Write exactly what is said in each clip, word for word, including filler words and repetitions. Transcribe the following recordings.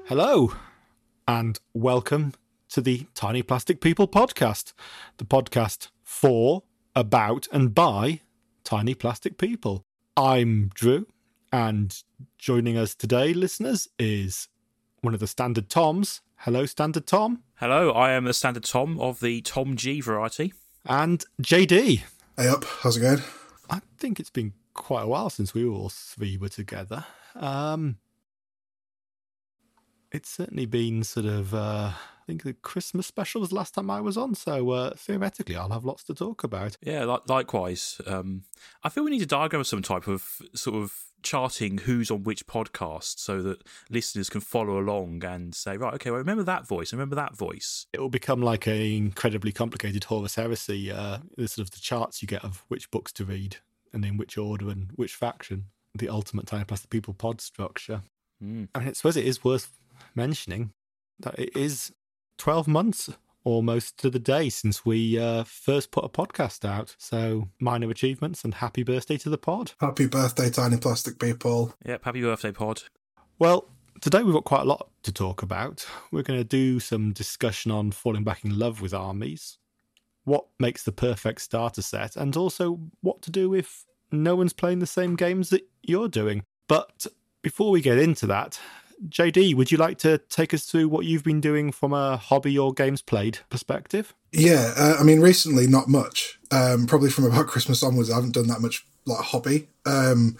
Hello, and welcome to the Tiny Plastic People podcast, the podcast for, about, and by tiny plastic people. I'm Drew, and joining us today, listeners, is one of the Standard Toms. Hello, Standard Tom. Hello, I am the Standard Tom of the Tom G variety. And J D. Hey up, how's it going? I think it's been quite a while since we all three were together. Um... It's certainly been sort of, uh, I think the Christmas special was the last time I was on, so uh, theoretically I'll have lots to talk about. Yeah, li- likewise. Um, I feel we need a diagram of some type of sort of charting who's on which podcast so that listeners can follow along and say, right, okay, well, remember that voice, remember that voice. It will become like an incredibly complicated Horus Heresy, uh, the sort of the charts you get of which books to read and in which order and which faction, the ultimate Tiny Plastic People pod structure. Mm. I mean, I suppose it is worth mentioning that it is twelve months almost to the day since we uh, first put a podcast out. So minor achievements and happy birthday to the pod. Happy birthday, Tiny Plastic People. Yep, happy birthday, pod. Well, today we've got quite a lot to talk about. We're going to do some discussion on falling back in love with armies, what makes the perfect starter set, and also what to do if no one's playing the same games that you're doing. But before we get into that, J D, would you like to take us through what you've been doing from a hobby or games played perspective? Yeah, uh, I mean, recently, not much. Um, probably from about Christmas onwards, I haven't done that much like hobby. Um,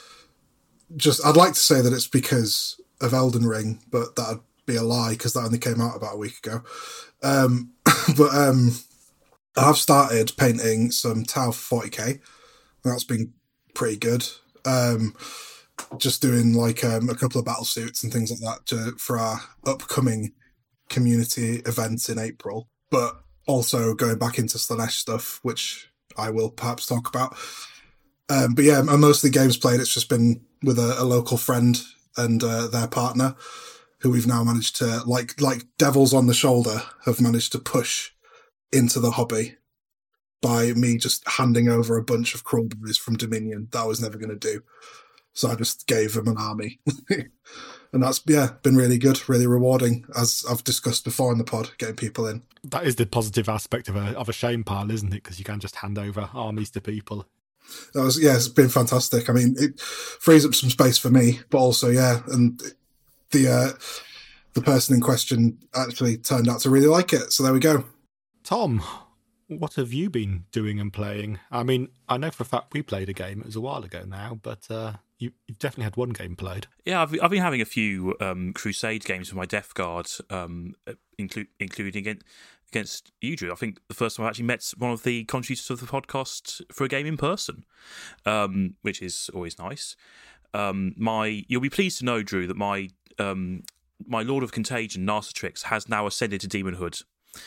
just, I'd like to say that it's because of Elden Ring, but that'd be a lie because that only came out about a week ago. Um, but um, I've started painting some Tau forty K. That's been pretty good. Um, just doing like um, a couple of battle suits and things like that to, for our upcoming community event in April, but also going back into Slaanesh stuff, which I will perhaps talk about. Um, but yeah, mostly games played. It's just been with a, a local friend and uh, their partner, who we've now managed to, like like devils on the shoulder, have managed to push into the hobby by me just handing over a bunch of crawlberries from Dominion that I was never going to do. So I just gave them an army. And that's, yeah, been really good, really rewarding, as I've discussed before in the pod, getting people in. That is the positive aspect of a of a shame pile, isn't it? Because you can just hand over armies to people. That was, yeah, it's been fantastic. I mean, it frees up some space for me, but also, yeah, and the uh, the person in question actually turned out to really like it. So there we go. Tom, what have you been doing and playing? I mean, I know for a fact we played a game. It was a while ago now, but uh, you, you've definitely had one game played. Yeah, I've, I've been having a few um, Crusade games with my Death Guard, um, inclu- including against, against you, Drew. I think the first time I actually met one of the contributors of the podcast for a game in person, um, which is always nice. Um, my, you'll be pleased to know, Drew, that my um, my Lord of Contagion, Narsatrix, has now ascended to Demonhood.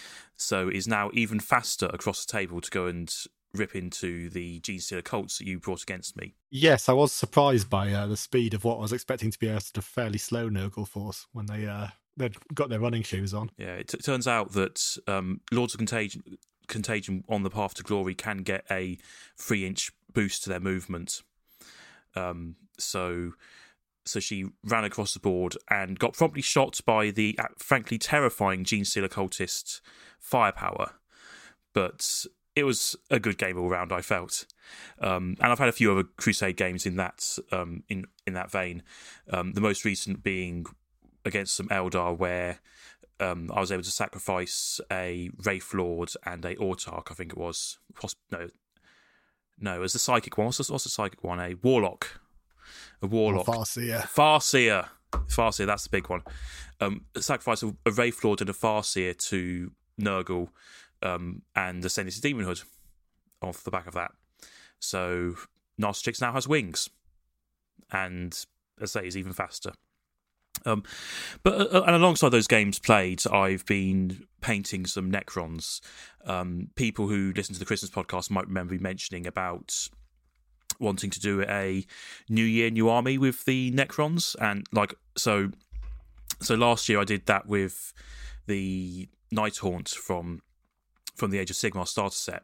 So is now even faster across the table to go and rip into the Genestealer cults that you brought against me. Yes, I was surprised by uh, the speed of what I was expecting to be a sort of fairly slow Nurgle force when they uh, they'd got their running shoes on. Yeah, it t- turns out that um, Lords of Contagion, Contagion on the path to glory can get a three-inch boost to their movement. Um, so... So she ran across the board and got promptly shot by the uh, frankly terrifying Genestealer cultist Firepower. But it was a good game all round, I felt. Um, and I've had a few other Crusade games in that um, in in that vein. Um, the most recent being against some Eldar, where um, I was able to sacrifice a Wraith Lord and a Autarch, I think it was. No, no, it was the Psychic one. What's the, what's the Psychic one? A Warlock. A Warlock. Or Farseer. Farseer. Farseer, that's the big one. Um, sacrifice a, a Wraith Lord and a Farseer to Nurgle um, and ascended to Demonhood off the back of that. So Narsatrix now has wings. And, as I say, is even faster. Um, but uh, and alongside those games played, I've been painting some Necrons. Um, people who listen to the Christmas podcast might remember me mentioning about wanting to do a New Year, New Army with the Necrons, and like so. So last year I did that with the Nighthaunt from from the Age of Sigmar starter set,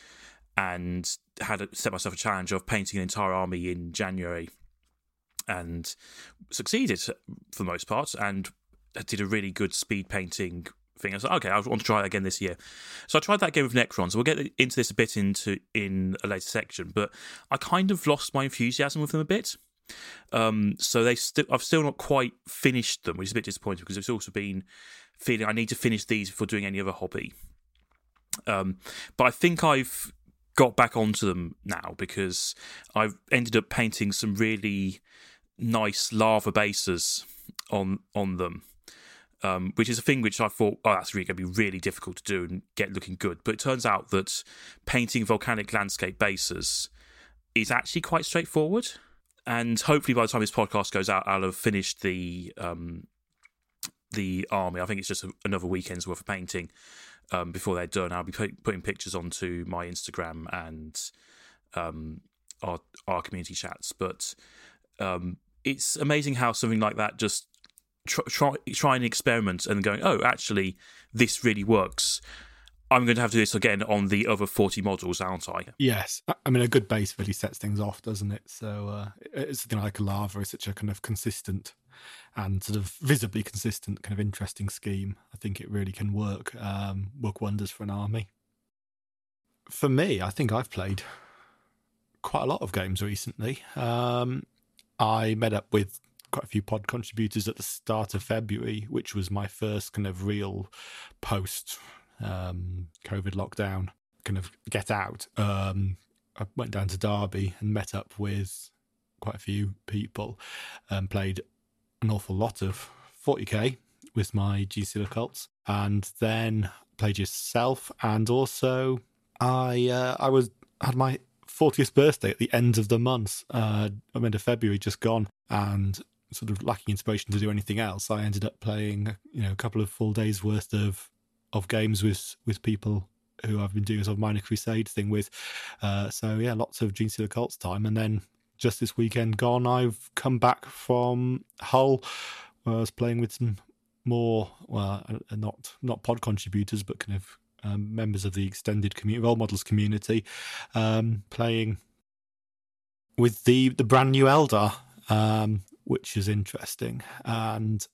and had a, set myself a challenge of painting an entire army in January, and succeeded for the most part. And did a really good speed painting thing. I was like, okay, I want to try it again this year. So I tried that game with Necron. So we'll get into this a bit into in a later section, but I kind of lost my enthusiasm with them a bit. Um, so they still, I've still not quite finished them, which is a bit disappointing because it's also been feeling I need to finish these before doing any other hobby. Um, but I think I've got back onto them now because I've ended up painting some really nice lava bases on on them. Um, which is a thing which I thought, oh, that's really going to be really difficult to do and get looking good. But it turns out that painting volcanic landscape bases is actually quite straightforward. And hopefully by the time this podcast goes out, I'll have finished the um, the army. I think it's just a, another weekend's worth of painting um, before they're done. I'll be put, putting pictures onto my Instagram and um, our, our community chats. But um, it's amazing how something like that just Try, try, try and experiment and going, oh, actually, this really works. I'm going to have to do this again on the other forty models, aren't I? Yes. I mean, a good base really sets things off, doesn't it? So uh, it's something like lava is such a kind of consistent and sort of visibly consistent kind of interesting scheme. I think it really can work, um, work wonders for an army. For me, I think I've played quite a lot of games recently. Um, I met up with quite a few pod contributors at the start of February, which was my first kind of real post um, COVID lockdown kind of get out. Um, I went down to Derby and met up with quite a few people and played an awful lot of forty K with my G C Occults, and then played yourself. And also, I uh, I was had my fortieth birthday at the end of the month. Uh, I mean, February just gone, and sort of lacking inspiration to do anything else, I ended up playing, you know, a couple of full days worth of of games with with people who I've been doing a sort of minor crusade thing with. Uh, so yeah, lots of Gene Stealer Cults time. And then just this weekend gone, I've come back from Hull, where I was playing with some more, well, uh, not not pod contributors, but kind of um, members of the extended community, role models community, um, playing with the the brand new Eldar. Um, which is interesting, and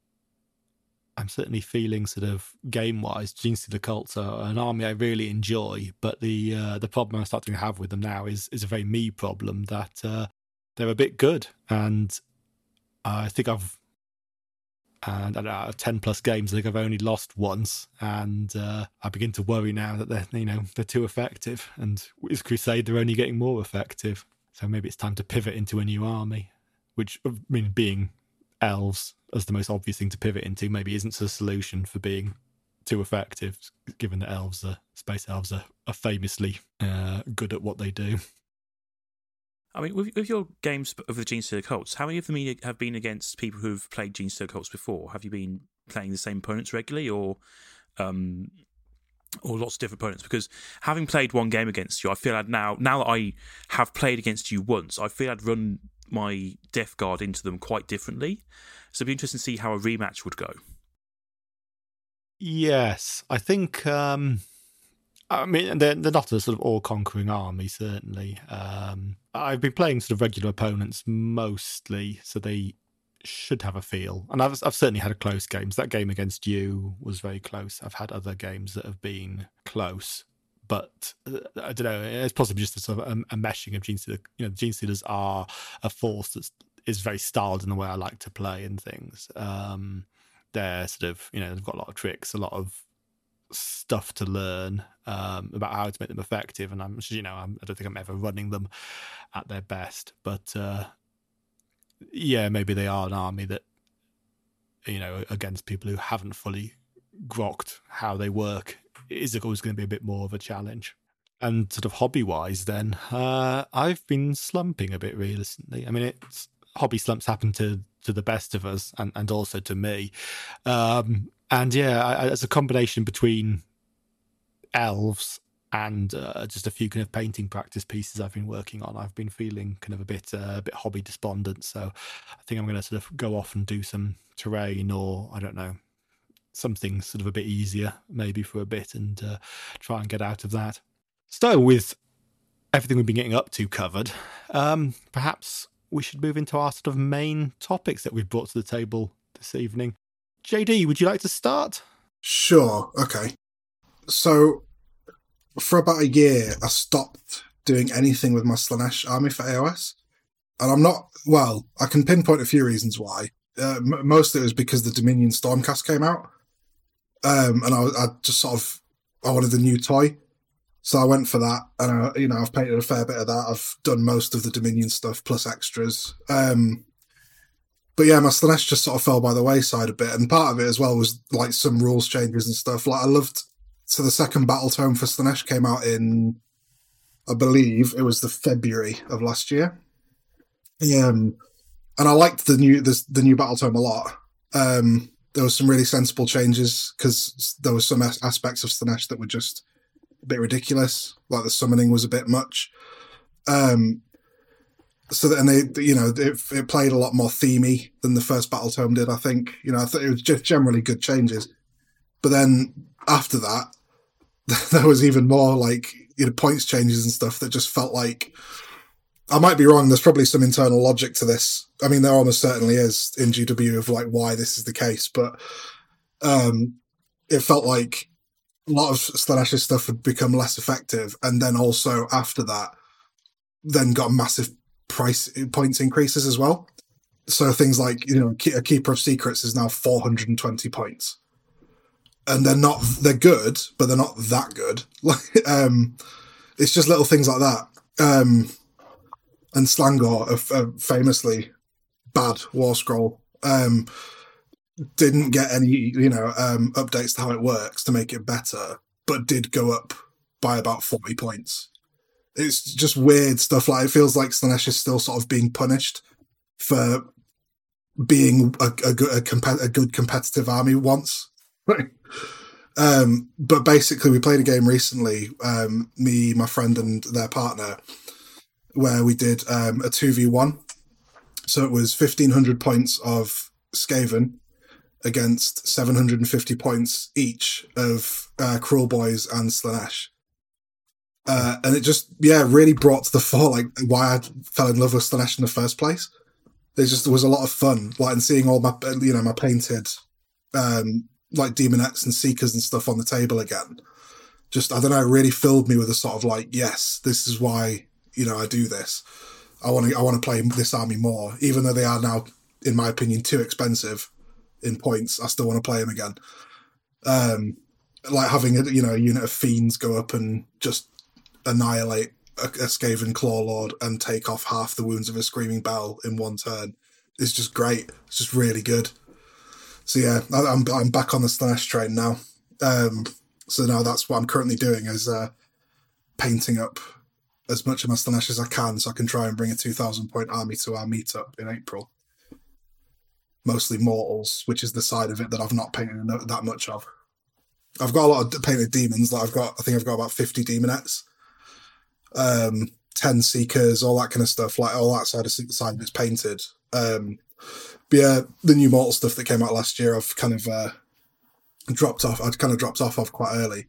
I'm certainly feeling sort of game-wise, Gene Stealer Cults are an army I really enjoy, but the uh, the problem I'm starting to have with them now is is a very me problem, that uh, they're a bit good, and I think I've and I don't know, out of ten plus games, I think I've only lost once, and uh, I begin to worry now that they're you know they're too effective, and with Crusade they're only getting more effective, so maybe it's time to pivot into a new army. Which, I mean, being elves as the most obvious thing to pivot into maybe isn't the solution for being too effective, given that elves are, space elves are, are famously uh, good at what they do. I mean, with, with your games of the Gene Stealer Cults, how many of them have been against people who've played Gene Stealer Cults before? Have you been playing the same opponents regularly, or um, or lots of different opponents? Because having played one game against you, I feel I'd now, now that I have played against you once, I feel I'd run my Death Guard into them quite differently. So it'd be interesting to see how a rematch would go. Yes, I think, um, I mean, they're, they're not a sort of all-conquering army, certainly. Um, I've been playing sort of regular opponents mostly, so they should have a feel. And I've, I've certainly had a close games. That game against you was very close. I've had other games that have been close. But uh, I don't know, it's possibly just a sort of a, a meshing of Gene Stealer. You know, Gene Stealers are a force that is very styled in the way I like to play and things. Um, they're sort of, you know, they've got a lot of tricks, a lot of stuff to learn um, about how to make them effective. And I'm, you know, I'm, I don't think I'm ever running them at their best. But uh, yeah, maybe they are an army that, you know, against people who haven't fully grokked how they work, is always going to be a bit more of a challenge. And sort of hobby-wise then, uh, I've been slumping a bit recently. I mean, it's hobby slumps happen to, to the best of us, and, and also to me. Um, and yeah, I, it's a combination between elves and uh, just a few kind of painting practice pieces I've been working on. I've been feeling kind of a bit uh, a bit hobby despondent, so I think I'm going to sort of go off and do some terrain, or I don't know, something sort of a bit easier maybe for a bit, and uh, try and get out of that. So with everything we've been getting up to covered, um, perhaps we should move into our sort of main topics that we've brought to the table this evening. J D, would you like to start? Sure. Okay. So for about a year, I stopped doing anything with my Slaanesh army for A O S. And I'm not, well, I can pinpoint a few reasons why. Uh, m- mostly it was because the Dominion Stormcast came out. Um, and I, I just sort of, I wanted a new toy. So I went for that. And, I, you know, I've painted a fair bit of that. I've done most of the Dominion stuff plus extras. Um, but yeah, my Slaanesh just sort of fell by the wayside a bit. And part of it as well was like some rules changes and stuff. Like I loved, so the second battle tome for Slaanesh came out in, I believe it was the February of last year. Um, and I liked the new the, the new battle tome a lot. Um, there was some really sensible changes because there were some as- aspects of Slaanesh that were just a bit ridiculous, like the summoning was a bit much. Um, so that, and they, you know, it, it played a lot more themey than the first battle tome did. I think, you know, I thought it was just generally good changes. But then after that, there was even more like, you know, points changes and stuff that just felt like, I might be wrong. There's probably some internal logic to this. I mean, there almost certainly is in G W of like why this is the case, but um, it felt like a lot of Slaanesh's stuff had become less effective, and then also after that, then got massive price points increases as well. So things like, you know, a Keeper of Secrets is now four hundred twenty points, and they're not they're good, but they're not that good. Like, um, it's just little things like that. Um, and Slangor, a, a famously bad War Scroll, um, didn't get any, you know, um, updates to how it works to make it better, but did go up by about forty points. It's just weird stuff. Like, it feels like Slaanesh is still sort of being punished for being a, a, good, a, comp- a good competitive army once. um, but basically, we played a game recently, um, me, my friend, and their partner, where we did um, a two v one. So it was fifteen hundred points of Skaven against seven hundred fifty points each of uh, Cruel Boys and Slaanesh. Uh, and it just, yeah, really brought to the fore like why I fell in love with Slaanesh in the first place. There just there was a lot of fun, like, and seeing all my, you know, my painted um, like Demonettes and Seekers and stuff on the table again. Just, I don't know, it really filled me with a sort of like, yes, this is why, you know, I do this. I want to I want to play this army more, even though they are now, in my opinion, too expensive in points. I still want to play them again. Um, like having a, you know, a unit of Fiends go up and just annihilate a, a Skaven Claw Lord and take off half the wounds of a Screaming Bell in one turn is just great. It's just really good. So yeah, I, I'm I'm back on the Slaanesh train now. Um, so now that's what I'm currently doing, is uh, painting up as much of my Slaanesh as I can, so I can try and bring a two thousand point army to our meetup in April. Mostly mortals, which is the side of it that I've not painted that much of. I've got a lot of painted demons. Like I've got, I think I've got about fifty Demonettes, um, ten Seekers, all that kind of stuff. Like all that side of the side of it's painted. Um, but yeah, the new mortal stuff that came out last year, I've kind of uh, dropped off. I'd kind of dropped off of quite early.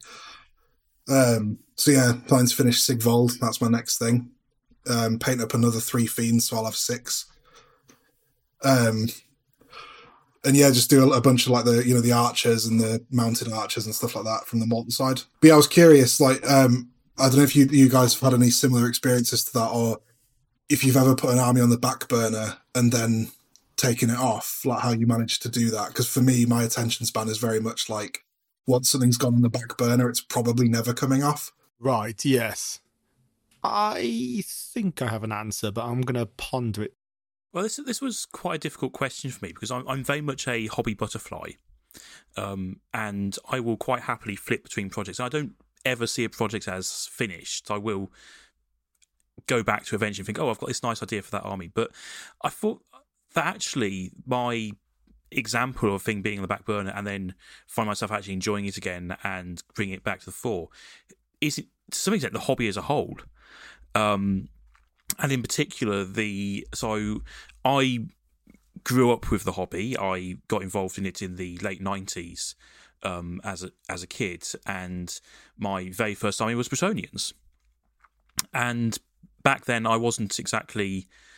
Um, so yeah, planning to finish Sigvold. That's my next thing. Um, paint up another three Fiends, so I'll have six. Um, and yeah, just do a, a bunch of like the, you know, the archers and the mounted archers and stuff like that from the Molten side. But yeah, I was curious, like, um, I don't know if you you guys have had any similar experiences to that, or if you've ever put an army on the back burner and then taken it off, like how you managed to do that. Because for me, my attention span is very much like, once something's gone on the back burner, it's probably never coming off. Right, yes. I think I have an answer, but I'm going to ponder it. Well, this this was quite a difficult question for me because I'm, I'm very much a hobby butterfly, um, and I will quite happily flip between projects. I don't ever see a project as finished. I will go back to eventually think, oh, I've got this nice idea for that army. But I thought that actually my example of a thing being on the back burner and then find myself actually enjoying it again and bring it back to the fore is, to some extent, the hobby as a whole. Um, and in particular, the so I grew up with the hobby. I got involved in it in the late nineties um, as a as a kid, and my very first army was Bretonnians. And back then, I wasn't exactly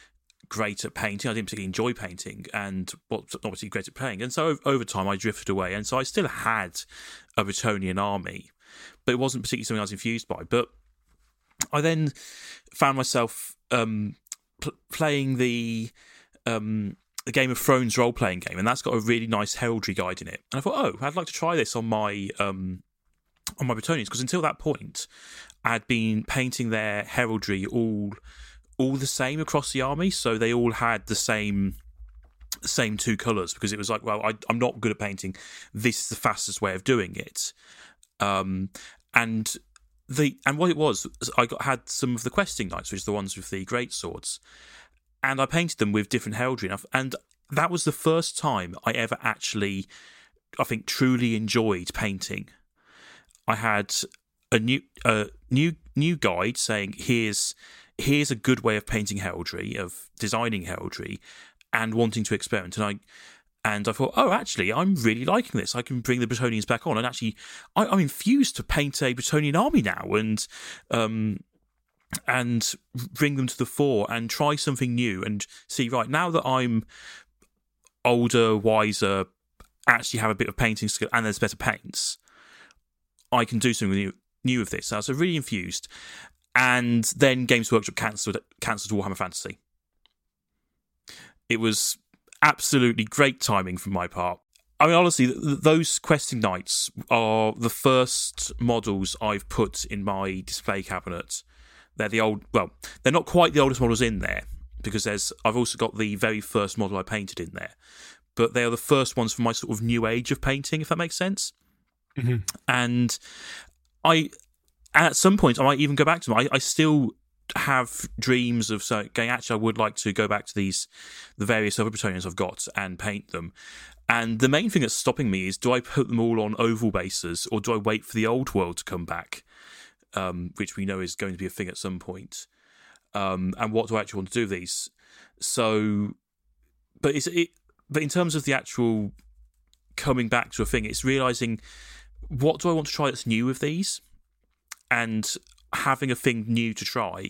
great at painting. I didn't particularly enjoy painting, and well, not particularly great at playing. And so over time, I drifted away, and so I still had a Bretonnian army, but it wasn't particularly something I was infused by. But I then found myself um, pl- playing the um, the Game of Thrones role playing game, and that's got a really nice heraldry guide in it. And I thought, oh, I'd like to try this on my um, on my Bretonnians, because until that point, I'd been painting their heraldry all all the same across the army, so they all had the same same two colours, because it was like, well, I, I'm not good at painting. This is the fastest way of doing it. Um, and the and what it was, I got had some of the questing knights, which are the ones with the great swords, and I painted them with different heraldry, and, and that was the first time I ever actually, I think, truly enjoyed painting. I had a new uh, new new guide saying, here's here's a good way of painting heraldry, of designing heraldry, and wanting to experiment. And I and I thought, oh, actually, I'm really liking this. I can bring the Bretonnians back on, and actually, I, I'm infused to paint a Bretonnian army now, and um, and bring them to the fore and try something new, and see, right, now that I'm older, wiser, actually have a bit of painting skill, and there's better paints, I can do something new, new with this. So I was really infused. And then Games Workshop cancelled cancelled Warhammer Fantasy. It was absolutely great timing from my part. I mean, honestly, th- those questing knights are the first models I've put in my display cabinet. They're the old, well, they're not quite the oldest models in there, because there's I've also got the very first model I painted in there. But they are the first ones from my sort of new age of painting, if that makes sense. Mm-hmm. And I, at some point, I might even go back to them. I, I still have dreams of so going, actually, I would like to go back to these, the various other Bretonnians I've got and paint them. And the main thing that's stopping me is, do I put them all on oval bases, or do I wait for the old world to come back, um, which we know is going to be a thing at some point? Um, and what do I actually want to do with these? So, but it's, it, but in terms of the actual coming back to a thing, it's realising, what do I want to try that's new with these? And having a thing new to try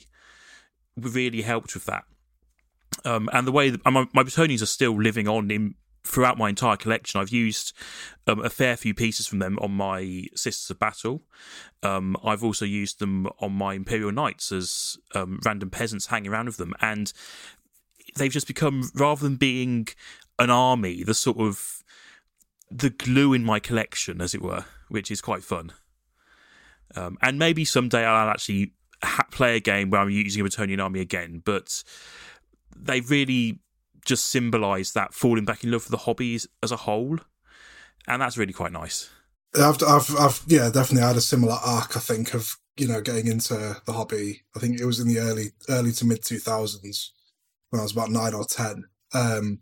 really helped with that. Um, and the way that my, my Bretonnians are still living on in throughout my entire collection. I've used um, a fair few pieces from them on my Sisters of Battle. Um, I've also used them on my Imperial Knights as um, random peasants hanging around with them. And they've just become, rather than being an army, the sort of the glue in my collection, as it were, which is quite fun. Um, and maybe someday I'll actually ha- play a game where I'm using a Bretonnian army again, but they really just symbolise that falling back in love with the hobbies as a whole, and that's really quite nice. I've, I've, I've, yeah, definitely had a similar arc, I think, of, you know, getting into the hobby. I think it was in the early, early to mid two thousands when I was about nine or ten. Um,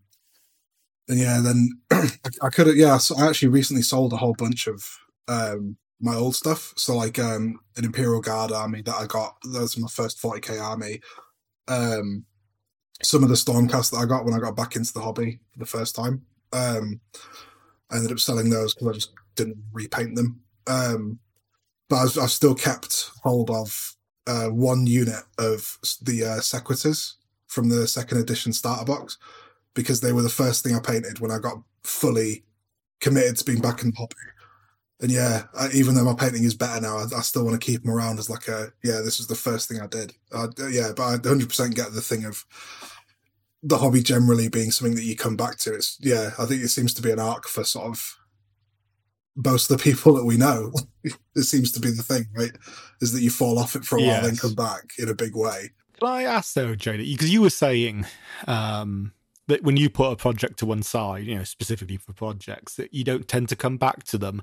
and yeah, then I, I could have, yeah, so I actually recently sold a whole bunch of um, my old stuff. So like um, an Imperial Guard army that I got, that was my first forty K army. Um, some of the Stormcast that I got when I got back into the hobby for the first time. Um, I ended up selling those because I just didn't repaint them. Um, but I've, I've still kept hold of uh, one unit of the uh, Sequitors from the second edition starter box, because they were the first thing I painted when I got fully committed to being back in the hobby. And yeah, I, even though my painting is better now, I, I still want to keep them around as like a, yeah, this was the first thing I did. Uh, yeah, but I one hundred percent get the thing of the hobby generally being something that you come back to. It's, yeah, I think it seems to be an arc for sort of most of the people that we know. It seems to be the thing, right? Is that you fall off it for a yes. while, then come back in a big way. Can I ask though, Jada, because you were saying um, that when you put a project to one side, you know, specifically for projects, that you don't tend to come back to them.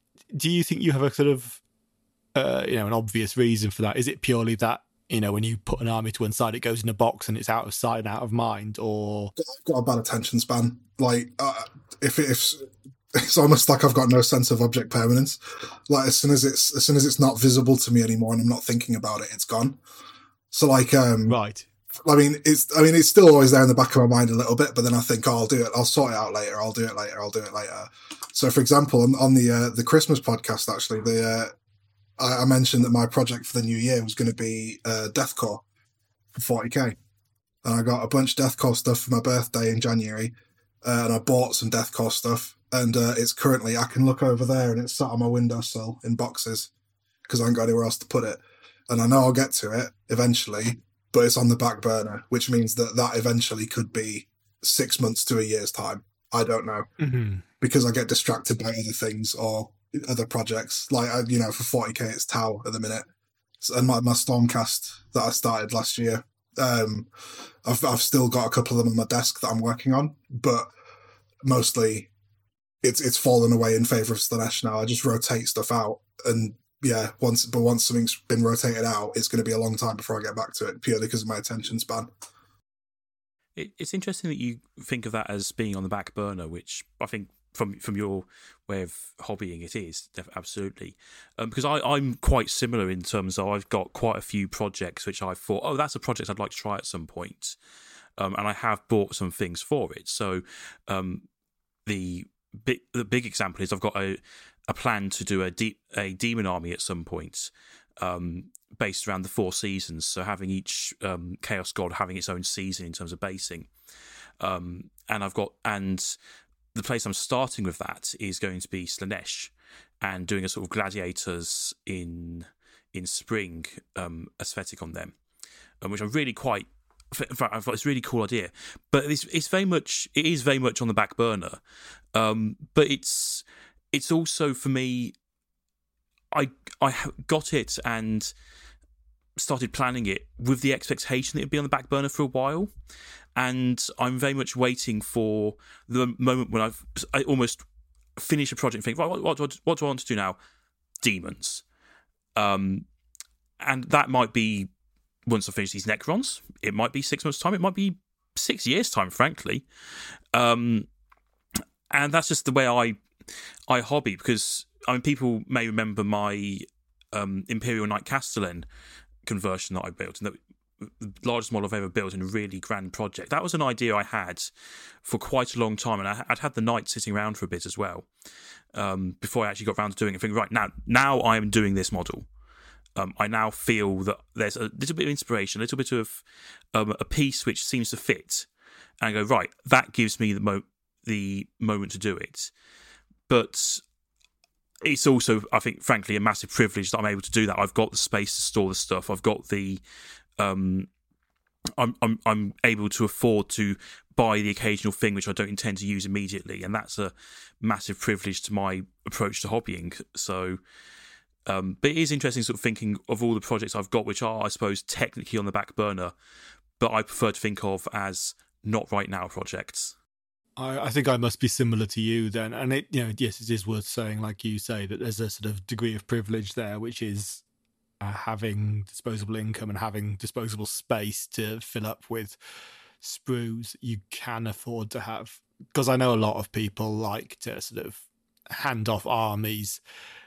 Do you think you have a sort of, uh, you know, an obvious reason for that? Is it purely that, you know, when you put an army to one side, it goes in a box and it's out of sight and out of mind, or I've got a bad attention span. Like, uh, if it, if it's almost like I've got no sense of object permanence. Like, as soon as it's as soon as it's not visible to me anymore and I'm not thinking about it, it's gone. So, like, um, right. I mean, it's I mean, it's still always there in the back of my mind a little bit, but then I think, oh, I'll do it. I'll sort it out later. I'll do it later. I'll do it later. So, for example, on, on the uh, the Christmas podcast, actually, the uh, I, I mentioned that my project for the new year was going to be uh, Deathcore for forty K. and I got a bunch of Deathcore stuff for my birthday in January, uh, and I bought some Deathcore stuff, and uh, it's currently, I can look over there, and it's sat on my windowsill in boxes, because I haven't got anywhere else to put it. And I know I'll get to it eventually, but it's on the back burner, which means that that eventually could be six months to a year's time. I don't know. Mm-hmm. Because I get distracted by other things or other projects. Like, you know, for forty K, it's Tau at the minute. And my, my Stormcast that I started last year, um, I've, I've still got a couple of them on my desk that I'm working on, but mostly it's it's fallen away in favour of Slaanesh now. I just rotate stuff out, and yeah, once but once something's been rotated out, it's going to be a long time before I get back to it, purely because of my attention span. It, it's interesting that you think of that as being on the back burner, which I think from from your way of hobbying it is, absolutely. Um, because I, I'm quite similar in terms of I've got quite a few projects which I thought, oh, that's a project I'd like to try at some point. Um, and I have bought some things for it. So um, the big the big example is I've got a, a plan to do a, de- a demon army at some point, um, based around the four seasons. So having each um, Chaos God having its own season in terms of basing. Um, and I've got and the place I'm starting with that is going to be Slaanesh, and doing a sort of gladiators in in spring um, aesthetic on them, um, which I'm really quite. In fact, I've got this really cool idea, but it's it's very much it is very much on the back burner, um, but it's it's also for me. I I got it and started planning it with the expectation that it'd be on the back burner for a while, and I'm very much waiting for the moment when I've I almost finish a project and think, right, what what, what, what do I want to do now? Demons, um, and that might be. Once I finish these Necrons, it might be six months' time. It might be six years' time, frankly. Um, and that's just the way I I hobby, because I mean, people may remember my um, Imperial Knight Castellan conversion that I built, and that the largest model I've ever built in a really grand project. That was an idea I had for quite a long time, and I, I'd had the Knight sitting around for a bit as well um, before I actually got around to doing it. Thinking, right now, now I am doing this model. Um, I now feel that there's a little bit of inspiration, a little bit of um, a piece which seems to fit, and I go, right, that gives me the mo- the moment to do it. But it's also, I think, frankly, a massive privilege that I'm able to do that. I've got the space to store the stuff. I've got the, um, I'm I'm I'm able to afford to buy the occasional thing which I don't intend to use immediately, and that's a massive privilege to my approach to hobbying. So. Um, but it is interesting sort of thinking of all the projects I've got, which are, I suppose, technically on the back burner, but I prefer to think of as not right now projects. I, I think I must be similar to you then. And it, you know, yes, it is worth saying, like you say, that there's a sort of degree of privilege there, which is uh, having disposable income and having disposable space to fill up with sprues you can afford to have. Because I know a lot of people like to sort of hand off armies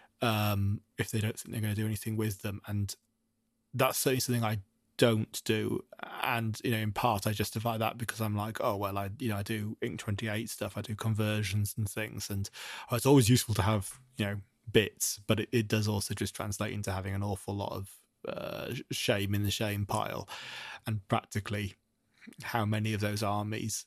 Um, if they don't think they're going to do anything with them, and that's certainly something I don't do. And you know, in part, I justify that because I'm like, oh well, I you know I do Ink twenty-eight stuff, I do conversions and things, and oh, it's always useful to have you know bits, but it, it does also just translate into having an awful lot of uh, shame in the shame pile, and practically how many of those armies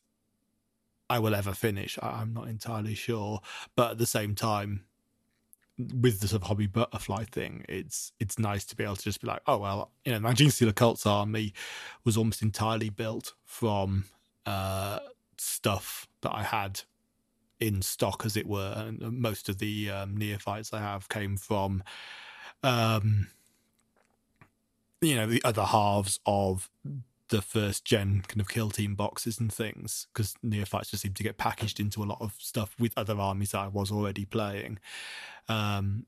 I will ever finish, I, I'm not entirely sure. But at the same time, with the sort of hobby butterfly thing, it's it's nice to be able to just be like, oh well, you know, my Genestealer Cult's army was almost entirely built from uh, stuff that I had in stock, as it were, and most of the um, neophytes I have came from, um, you know, the other halves of the first gen kind of kill team boxes and things, because neophytes just seem to get packaged into a lot of stuff with other armies that I was already playing. Um,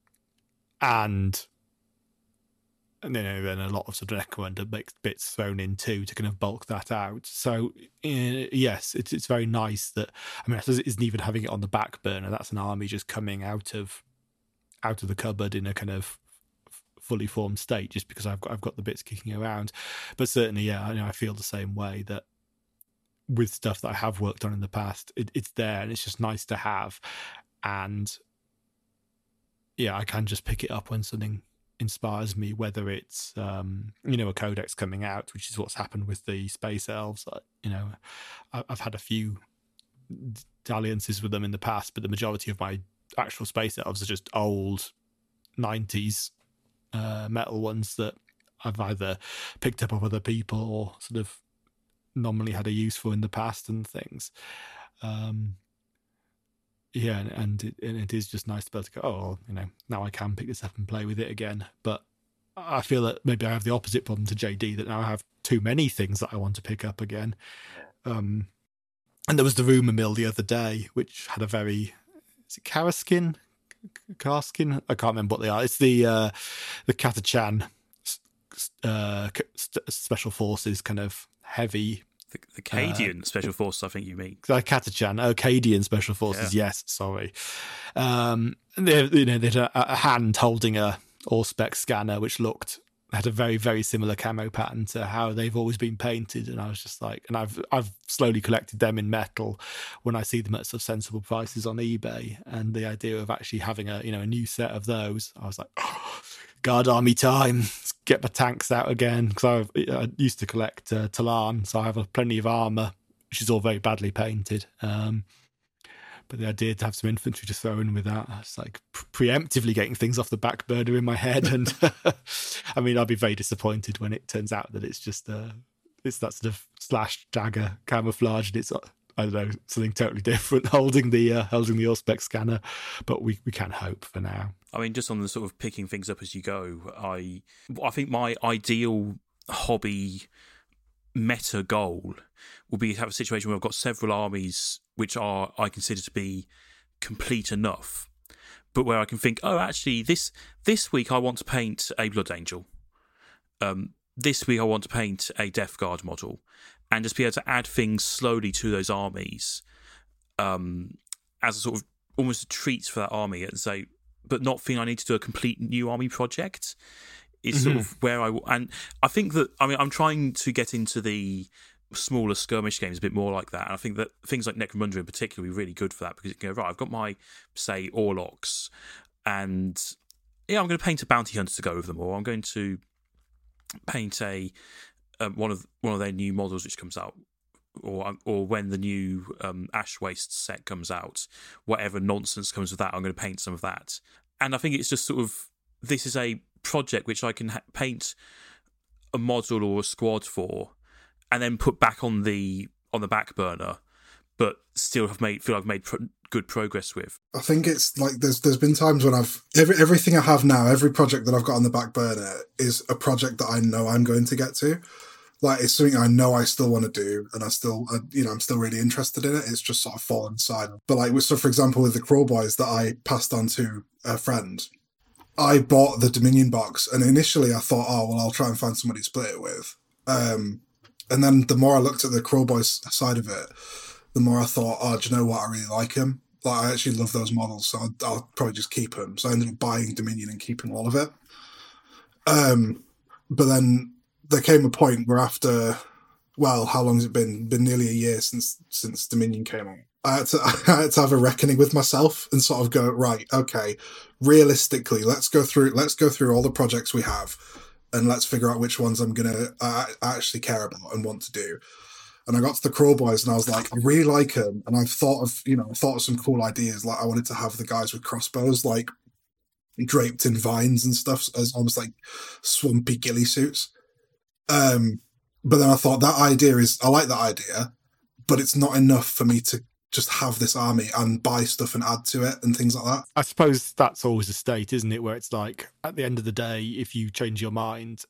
and, and you know, then a lot of sort of Necromunda bits thrown in too to kind of bulk that out. So uh, yes, it's it's very nice that, I mean, it isn't even having it on the back burner. That's an army just coming out of out of the cupboard in a kind of fully formed state, just because I've got I've got the bits kicking around. But certainly, yeah, I know I feel the same way, that with stuff that I have worked on in the past, it, it's there and it's just nice to have. And yeah, I can just pick it up when something inspires me, whether it's um, you know, a codex coming out, which is what's happened with the Space Elves. You know, I've had a few dalliances with them in the past, but the majority of my actual Space Elves are just old nineties uh, metal ones that I've either picked up off other people or sort of nominally had a use for in the past and things. Um, yeah, and, and, it, and it is just nice to be able to go, oh, well, you know, now I can pick this up and play with it again. But I feel that maybe I have the opposite problem to J D, that now I have too many things that I want to pick up again. Um, and there was the rumour mill the other day, which had a very, is it Karaskin? Karskin? I can't remember what they are. It's the uh, the Catachan uh, Special Forces kind of heavy. The, the Cadian uh, Special Forces, I think you mean. The Catachan, oh, Cadian Special Forces, yeah. Yes, sorry. Um, they, you know, they had a, a hand holding a Auspex scanner, which looked, had a very, very similar camo pattern to how they've always been painted. And I was just like, and I've I've slowly collected them in metal when I see them at sort of sensible prices on eBay. And the idea of actually having a, you know, a new set of those, I was like, oh, Guard Army time. Let's get my tanks out again, because I, I used to collect uh, Talan, so I have a, plenty of armor, which is all very badly painted. Um, but the idea to have some infantry to throw in with that, it's like pre- preemptively getting things off the back burner in my head. And I mean, I'll be very disappointed when it turns out that it's just uh, it's that sort of slash dagger camouflage, and it's uh, I don't know, something totally different holding the uh, holding the Auspex scanner. But we we can hope for now. I mean, just on the sort of picking things up as you go, I I think my ideal hobby meta goal will be to have a situation where I've got several armies which are I consider to be complete enough, but where I can think, oh, actually, this this week I want to paint a Blood Angel. Um, this week I want to paint a Death Guard model, and just be able to add things slowly to those armies um, as a sort of almost a treat for that army, and say, but not think I need to do a complete new army project. Is mm-hmm. sort of where I and I think that I mean I'm trying to get into the smaller skirmish games a bit more like that, and I think that things like Necromunda in particular are really good for that, because you can go, right, I've got my, say, Orlocks, and yeah, I'm going to paint a bounty hunter to go with them, or I'm going to paint a um, one of one of their new models which comes out, or or when the new um, Ash Waste set comes out, whatever nonsense comes with that, I'm going to paint some of that. And I think it's just sort of, this is a project which I can ha- paint a model or a squad for, and then put back on the on the back burner, but still have made feel I've made pro- good progress with. I think it's like there's there's been times when I've every everything I have now, every project that I've got on the back burner is a project that I know I'm going to get to. Like, it's something I know I still want to do, and I still, I, you know, I'm still really interested in it. It's just sort of fallen aside. But like, so for example, with the Crawlboys that I passed on to a friend, I bought the Dominion box, and initially I thought, oh, well, I'll try and find somebody to split it with. Um, and then the more I looked at the Crawlboys side of it, the more I thought, oh, do you know what? I really like him. Like, I actually love those models, so I'll, I'll probably just keep them. So I ended up buying Dominion and keeping all of it. Um, but then there came a point where after, well, how long has it been? Been nearly a year since since Dominion came out. I had, to, I had to have a reckoning with myself and sort of go, right, okay, realistically, let's go through let's go through all the projects we have, and let's figure out which ones I'm gonna uh, actually care about and want to do. And I got to the Crawlboys, and I was like, I really like them, and I've thought of, you know, thought of some cool ideas. Like, I wanted to have the guys with crossbows, like draped in vines and stuff, as almost like swampy ghillie suits. Um, but then I thought that idea is, I like that idea, but it's not enough for me to just have this army and buy stuff and add to it and things like that. I suppose that's always a state, isn't it? Where it's like, at the end of the day, if you change your mind,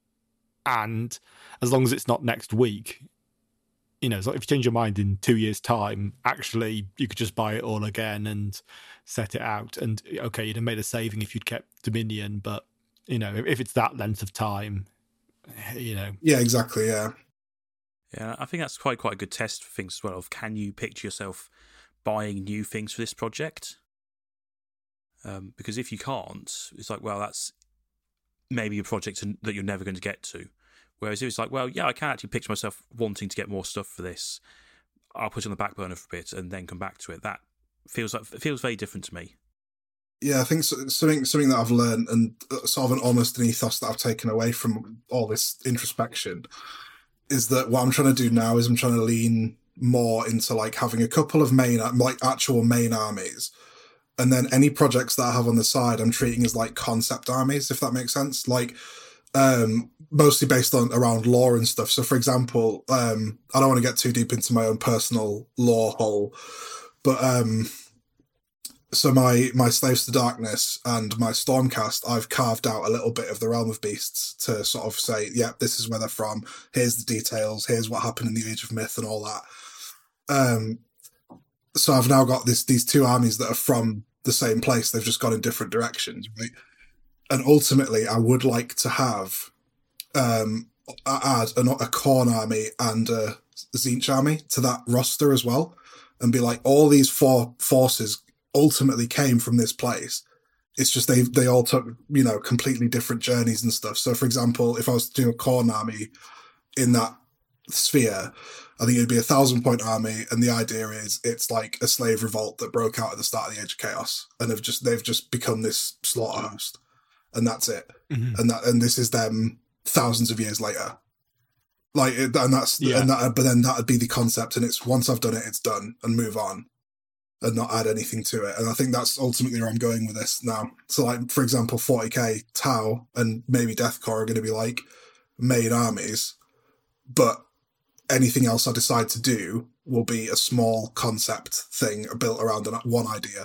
and as long as it's not next week, you know, so if you change your mind in two years' time, actually, you could just buy it all again and set it out. And okay, you'd have made a saving if you'd kept Dominion, but, you know, if it's that length of time, you know. Yeah, exactly, yeah. Yeah, I think that's quite quite a good test for things as well, of can you picture yourself buying new things for this project? Um, because if you can't, it's like, well, that's maybe a project that you're never going to get to. Whereas if it's like, well, yeah, I can actually picture myself wanting to get more stuff for this, I'll put it on the back burner for a bit and then come back to it. That feels like it feels very different to me. Yeah, I think something something that I've learned, and sort of an almost an ethos that I've taken away from all this introspection, is that what I'm trying to do now is I'm trying to lean more into like having a couple of main, like actual main armies, and then any projects that I have on the side I'm treating as like concept armies, if that makes sense. Like um mostly based on around lore and stuff. So for example, um I don't want to get too deep into my own personal lore hole, but um so my my Slaves to Darkness and my Stormcast, I've carved out a little bit of the Realm of Beasts to sort of say, yeah, this is where they're from, here's the details, here's what happened in the Age of Myth and all that. Um so I've now got this these two armies that are from the same place, they've just gone in different directions, right? And ultimately, I would like to have um, add a, a Khorne army and a Tzeentch army to that roster as well, and be like, all these four forces ultimately came from this place. It's just they they all took, you know, completely different journeys and stuff. So, for example, if I was to do a Khorne army in that sphere, I think it'd be a thousand point army, and the idea is it's like a slave revolt that broke out at the start of the Age of Chaos, and have just they've just become this slaughterhouse. And that's it, mm-hmm. and that and this is them thousands of years later, like and that's yeah. and that. But then that'd be the concept, and it's once I've done it, it's done, and move on, and not add anything to it. And I think that's ultimately where I'm going with this now. So, like for example, forty K Tau and maybe Deathcore are going to be like main armies, but anything else I decide to do will be a small concept thing built around one idea.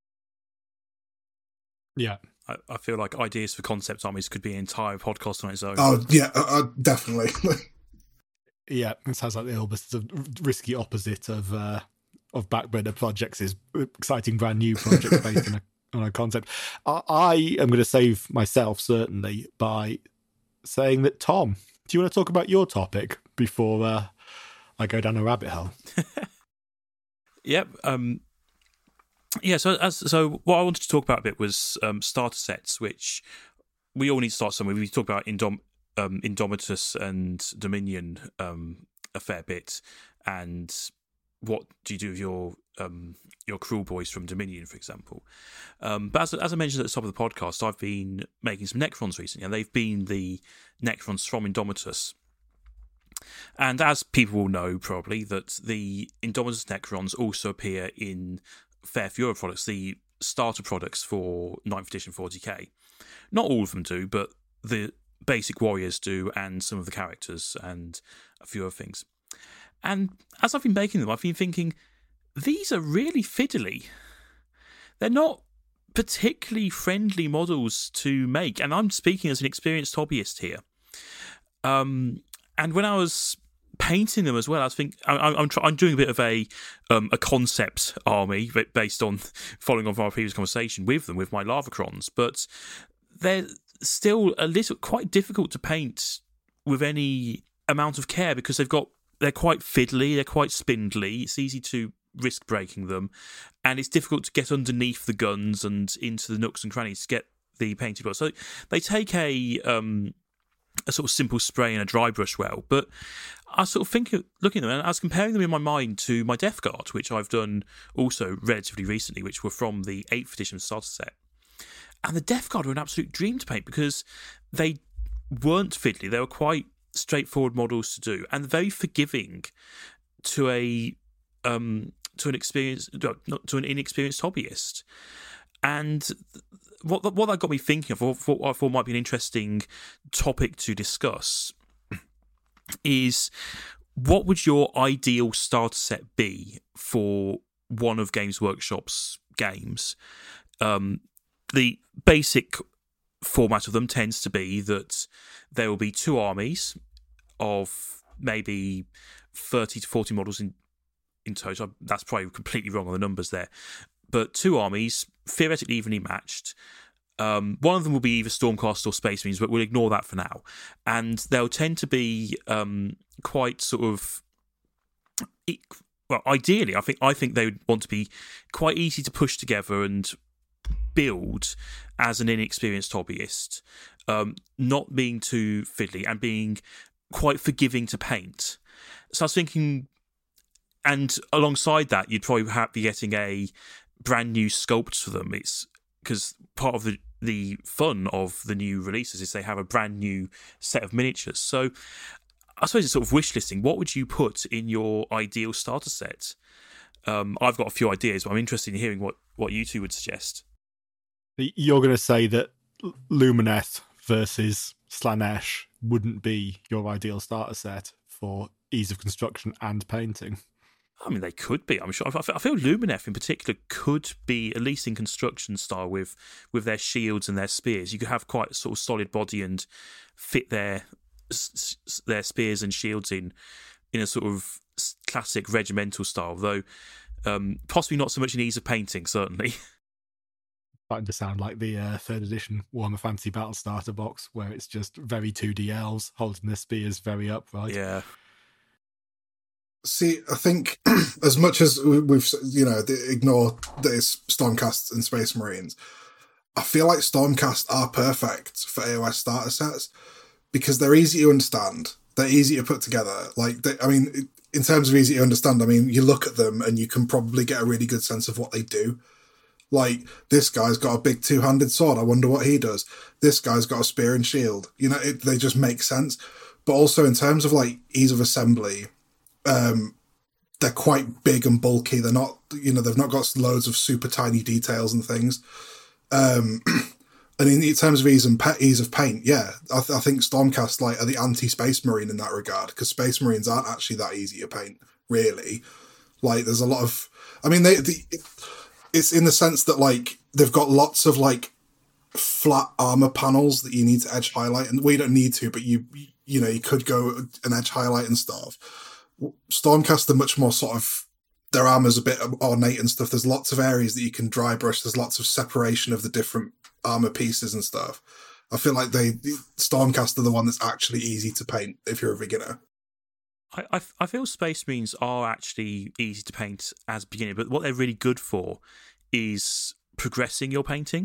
Yeah. I, I feel like ideas for concept armies could be an entire podcast on its own. Oh, yeah, uh, uh, definitely. Yeah, it sounds like the almost risky opposite of uh, of backburner projects is exciting brand new projects based on a, on a concept. I, I am going to save myself, certainly, by saying that, Tom, do you want to talk about your topic before uh, I go down a rabbit hole? Yep. Um, yeah, so as so what I wanted to talk about a bit was um, starter sets, which we all need to start somewhere. We talked about Indom- um, Indomitus and Dominion um, a fair bit, and what do you do with your um, your Cruel Boys from Dominion, for example. Um, but as, as I mentioned at the top of the podcast, I've been making some Necrons recently, and they've been the Necrons from Indomitus. And as people will know, probably, that the Indomitus Necrons also appear in Fair Fiora products, the starter products for ninth edition forty K. Not all of them do, but the basic warriors do, and some of the characters, and a few other things. And as I've been making them, I've been thinking, these are really fiddly. They're not particularly friendly models to make, and I'm speaking as an experienced hobbyist here. Um, and when I was painting them as well, I think I, I'm try, I'm doing a bit of a um, a concept army based on following on from our previous conversation with them with my Lavacrons, but they're still a little quite difficult to paint with any amount of care because they've got they're quite fiddly, they're quite spindly. It's easy to risk breaking them, and it's difficult to get underneath the guns and into the nooks and crannies to get the painted blood. So they take a um, a sort of simple spray and a dry brush well, but I sort of think, looking at them, and I was comparing them in my mind to my Death Guard, which I've done also relatively recently, which were from the eighth edition starter set. And the Death Guard were an absolute dream to paint because they weren't fiddly. They were quite straightforward models to do and very forgiving to a um, to an experienced, not to an inexperienced hobbyist. And what what that got me thinking of, what I thought might be an interesting topic to discuss, is what would your ideal starter set be for one of Games Workshop's games? Um, the basic format of them tends to be that there will be two armies of maybe thirty to forty models in, in total. That's probably completely wrong on the numbers there. But two armies, theoretically evenly matched. Um, one of them will be either Stormcast or Space Marines, but we'll ignore that for now. And they'll tend to be um, quite sort of... Well, ideally, I think I think they would want to be quite easy to push together and build as an inexperienced hobbyist, um, not being too fiddly and being quite forgiving to paint. So I was thinking, and alongside that, you'd probably have, be getting a brand new sculpt for them. It's because part of the the fun of the new releases is they have a brand new set of miniatures. So I suppose it's sort of wish listing. What would you put in your ideal starter set? Um, I've got a few ideas, but I'm interested in hearing what, what you two would suggest. You're going to say that Lumineth versus Slaanesh wouldn't be your ideal starter set for ease of construction and painting? I mean, they could be. I'm sure. I feel Lumineth in particular could be, at least in construction style, with with their shields and their spears. You could have quite a sort of solid body and fit their their spears and shields in in a sort of classic regimental style, though um, possibly not so much in ease of painting. Certainly, starting to sound like the uh, third edition Warhammer Fantasy Battle starter box, where it's just very two D elves holding their spears very upright. Yeah. See, I think as much as we've, you know, ignore that it's Stormcast and Space Marines, I feel like Stormcast are perfect for A O S starter sets because they're easy to understand. They're easy to put together. Like, they, I mean, in terms of easy to understand, I mean, you look at them and you can probably get a really good sense of what they do. Like, this guy's got a big two-handed sword. I wonder what he does. This guy's got a spear and shield. You know, it, they just make sense. But also in terms of, like, ease of assembly, Um, they're quite big and bulky. They're not, you know, they've not got loads of super tiny details and things. Um, and in, in terms of ease and pe- ease of paint, yeah, I, th- I think Stormcast like are the anti-Space Marine in that regard because Space Marines aren't actually that easy to paint, really. Like, there's a lot of, I mean, they, the, it's in the sense that like they've got lots of like flat armor panels that you need to edge highlight, and we don't need to, but you, you know, you could go and edge highlight and stuff. Stormcast are much more sort of, their armor's a bit ornate and stuff. There's lots of areas that you can dry brush. There's lots of separation of the different armor pieces and stuff. I feel like they Stormcast are the one that's actually easy to paint if you're a beginner. I, I, I feel Space Marines are actually easy to paint as a beginner, but what they're really good for is progressing your painting.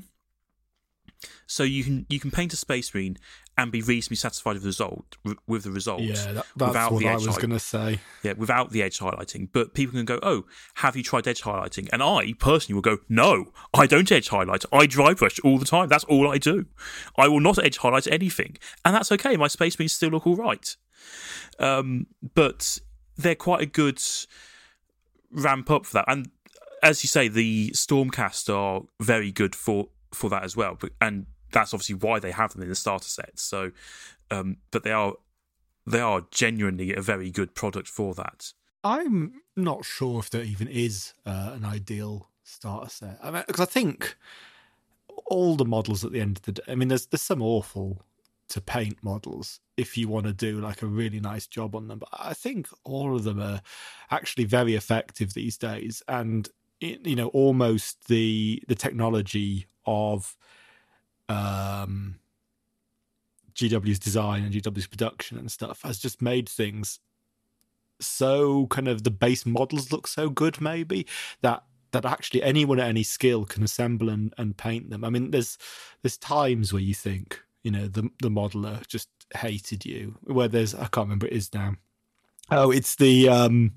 So you can you can paint a Space Marine and be reasonably satisfied with the result. With the result, yeah, that, that's without what the I edge was going to say. Yeah, without the edge highlighting. But people can go, "Oh, have you tried edge highlighting?" And I personally will go, "No, I don't edge highlight. I dry brush all the time. That's all I do. I will not edge highlight anything, and that's okay. My Space Marines still look all right." Um, but they're quite a good ramp up for that. And as you say, the Stormcast are very good for. for that as well, but and that's obviously why they have them in the starter set. So, um, but they are they are genuinely a very good product for that. I'm not sure if there even is uh, an ideal starter set. I mean, because I think all the models at the end of the day, I mean, there's there's some awful to paint models if you want to do like a really nice job on them, but I think all of them are actually very effective these days, and you know, almost the the technology of um, G W's design and G W's production and stuff has just made things so kind of the base models look so good, maybe that that actually anyone at any skill can assemble and, and paint them. I mean, there's there's times where you think, you know, the the modeler just hated you. Where there's I can't remember what it is now. Oh, it's the um,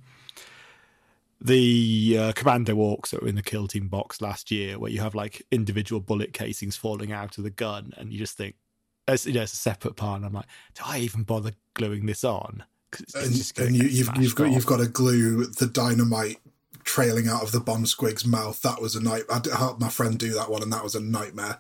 the uh, Commando Orcs that were in the Kill Team box last year, where you have like individual bullet casings falling out of the gun, and you just think, as you know, it's a separate part. And I'm like, do I even bother gluing this on? It's, and it's and you, you've you've got off. you've got to glue the dynamite trailing out of the bomb squig's mouth. That was a night. I helped my friend do that one, and that was a nightmare.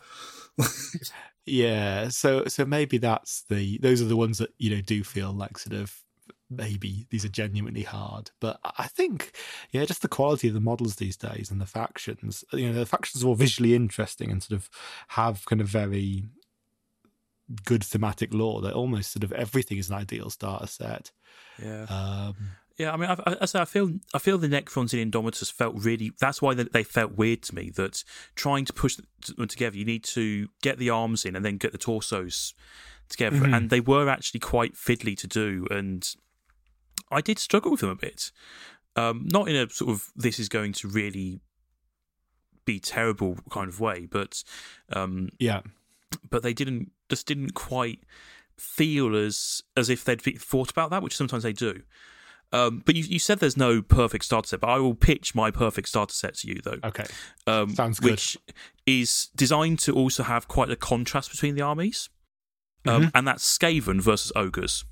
Yeah, so so maybe that's the those are the ones that, you know, do feel like sort of maybe these are genuinely hard. But I think, yeah, just the quality of the models these days and the factions, you know, the factions are all visually interesting and sort of have kind of very good thematic lore that almost sort of everything is an ideal starter set. Yeah. Um, yeah, I mean, I, I, I feel I feel the Necrons in Indomitus felt really. That's why they felt weird to me. That trying to push them together, you need to get the arms in and then get the torsos together, mm-hmm. and they were actually quite fiddly to do. And I did struggle with them a bit, um, not in a sort of this is going to really be terrible kind of way, but um, yeah, but they didn't just didn't quite feel as as if they'd thought about that, which sometimes they do. Um, but you, you said there's no perfect starter set, but I will pitch my perfect starter set to you, though. Okay, um, sounds good. Which is designed to also have quite a contrast between the armies, um, Mhm. and that's Skaven versus Ogres.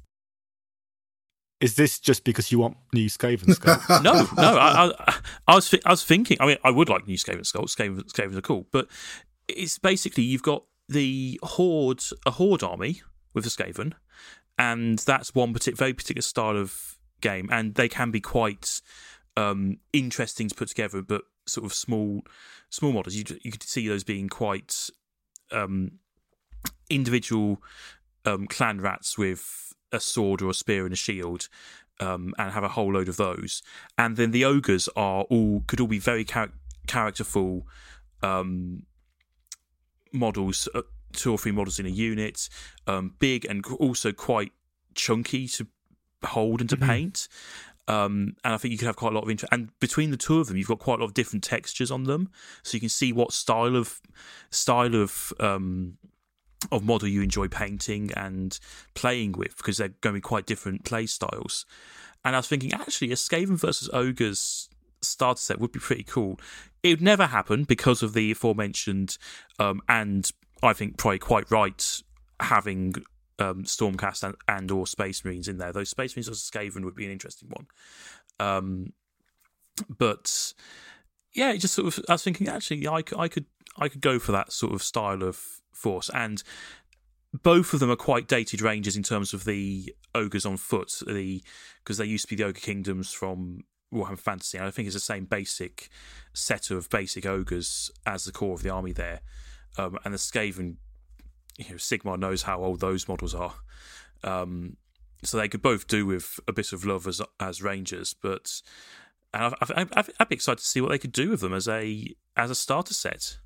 Is this just because you want new Skaven skulls? No, no, I, I, I was I was thinking. I mean, I would like new Skaven skulls. Skaven, Skavens are cool, but it's basically you've got the horde, a horde army with the Skaven, and that's one partic- very particular style of game, and they can be quite um, interesting to put together, but sort of small, small models. You you could see those being quite um, individual um, clan rats with a sword or a spear and a shield, um, and have a whole load of those. And then the ogres are all could all be very char- characterful um, models, uh, two or three models in a unit, um, big and also quite chunky to hold and to mm-hmm. paint. Um, and I think you could have quite a lot of interest. And between the two of them, you've got quite a lot of different textures on them, so you can see what style of style of um, of model you enjoy painting and playing with, because they're going to be quite different play styles. And I was thinking, actually, a Skaven versus Ogres starter set would be pretty cool. It would never happen because of the aforementioned, um, and I think probably quite right, having um, Stormcast and, and or Space Marines in there. Those Space Marines versus Skaven would be an interesting one. Um, but yeah, it just sort of, I was thinking, actually, I, I could I could go for that sort of style of force. And both of them are quite dated ranges in terms of the ogres on foot, the because they used to be the ogre kingdoms from Warhammer Fantasy, and I think it's the same basic set of basic ogres as the core of the army there. Um, and the Skaven, you know, Sigmar knows how old those models are, um, so they could both do with a bit of love as as rangers. But and I've, I've, I've, I'd be excited to see what they could do with them as a as a starter set.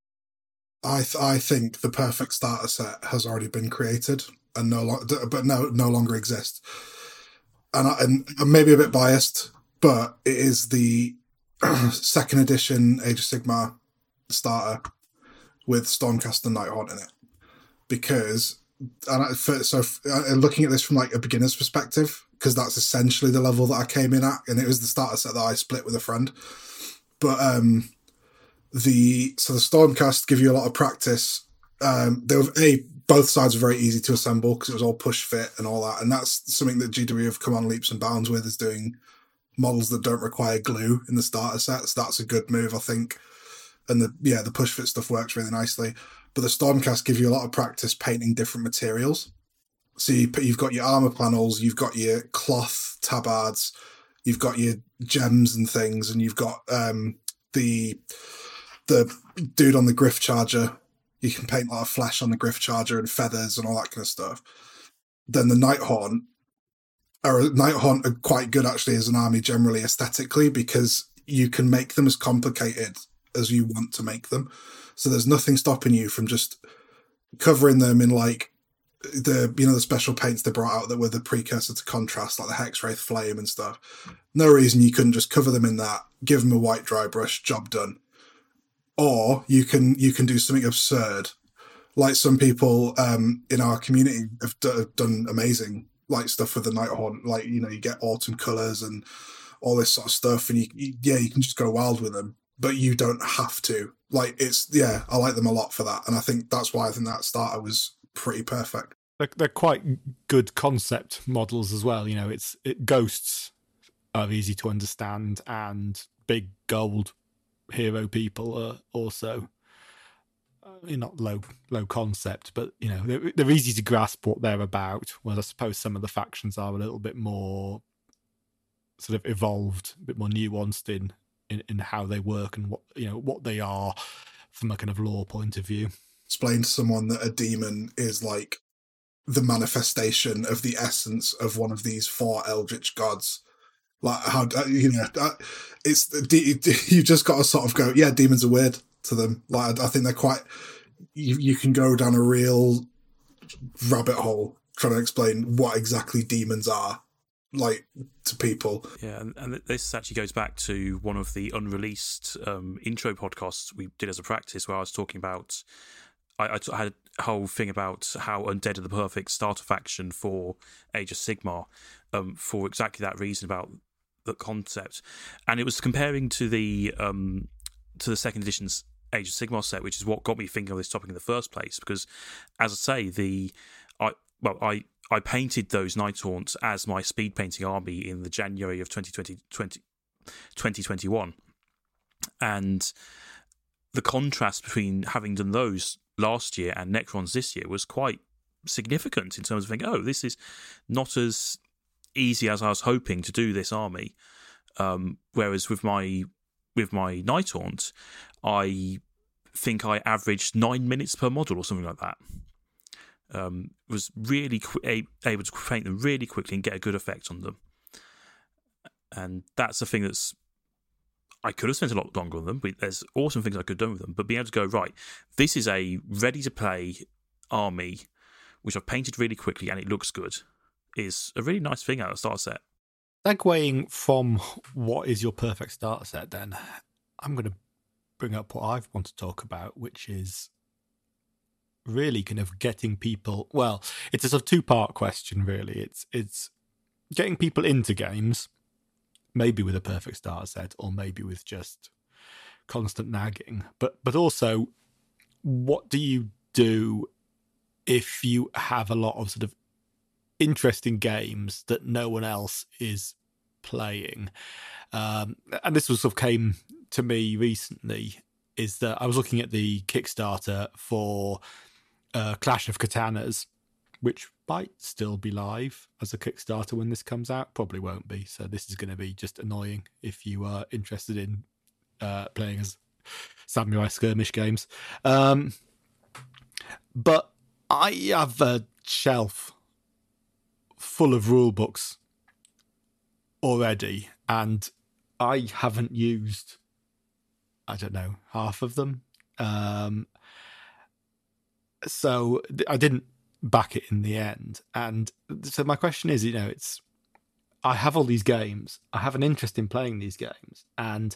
I th- I think the perfect starter set has already been created and no lo- but no no longer exists. And, I, and I'm maybe a bit biased, but it is the second edition Age of Sigmar starter with Stormcast and Nighthaunt in it. Because and I, for, so f- looking at this from like a beginner's perspective, because that's essentially the level that I came in at, and it was the starter set that I split with a friend. But um. The so the Stormcast give you a lot of practice. Um, they were a both sides were very easy to assemble because it was all push fit and all that, and that's something that G W have come on leaps and bounds with, is doing models that don't require glue in the starter sets. That's a good move, I think. And the yeah, the push fit stuff works really nicely. But the Stormcast give you a lot of practice painting different materials. So you, you've got your armor panels, you've got your cloth tabards, you've got your gems and things, and you've got um, the the dude on the Griff Charger. You can paint a lot of flesh on the Griff Charger and feathers and all that kind of stuff. Then the Nighthaunt, or Nighthaunt are quite good actually as an army generally aesthetically, because you can make them as complicated as you want to make them. So there's nothing stopping you from just covering them in like the, you know, the special paints they brought out that were the precursor to contrast, like the Hexwraith Flame and stuff. No reason you couldn't just cover them in that, give them a white dry brush, job done. Or you can you can do something absurd, like some people um, in our community have, d- have done amazing like stuff with the Nighthaunt. Like, you know, you get autumn colours and all this sort of stuff, and you, you yeah you can just go wild with them, but you don't have to. Like, it's yeah, I like them a lot for that, and I think that's why I think that starter was pretty perfect. They're, they're quite good concept models as well. You know, it's it, ghosts are easy to understand, and big gold hero people are also uh, not low low concept, but you know they're, they're easy to grasp what they're about. Whereas I suppose some of the factions are a little bit more sort of evolved, a bit more nuanced in, in in how they work and what you know what they are from a kind of lore point of view. Explain to someone that a demon is like the manifestation of the essence of one of these four eldritch gods. Like, how, you know, it's, you just got to sort of go, yeah, demons are weird to them. Like, I think they're quite, you, you can go down a real rabbit hole trying to explain what exactly demons are, like, to people. Yeah, and, and this actually goes back to one of the unreleased um, intro podcasts we did as a practice, where I was talking about, I, I had whole thing about how Undead are the perfect starter faction for Age of Sigmar, um, for exactly that reason about the concept, and it was comparing to the um, to the second edition's Age of Sigmar set, which is what got me thinking of this topic in the first place. Because, as I say, the I well I. I painted those Nighthaunts as my speed painting army in the January of twenty twenty, twenty twenty-one. And the contrast between having done those last year and Necrons this year was quite significant in terms of thinking, oh, this is not as easy as I was hoping to do this army. Um, whereas with my with my Nighthaunt, I think I averaged nine minutes per model or something like that. Um, was really qu- able to paint them really quickly and get a good effect on them. And that's the thing that's... I could have spent a lot longer on them, but there's awesome things I could have done with them. But being able to go, right, this is a ready-to-play army, which I've painted really quickly and it looks good, is a really nice thing out of a starter set. Segueing from what is your perfect starter set, then, I'm going to bring up what I want to talk about, which is really kind of getting people... Well, it's a sort of two-part question, really. It's it's getting people into games, maybe with a perfect starter set, or maybe with just constant nagging. But but also, what do you do if you have a lot of sort of interesting games that no one else is playing? Um, and this was sort of came to me recently, is that I was looking at the Kickstarter for uh, Clash of Katanas, which might still be live as a Kickstarter when this comes out. Probably won't be. So this is going to be just annoying if you are interested in uh, playing as samurai skirmish games. Um, but I have a shelf full of rule books already, and I haven't used, I don't know, half of them. Um, so I didn't back it in the end. And so my question is, you know, it's, I have all these games, I have an interest in playing these games, and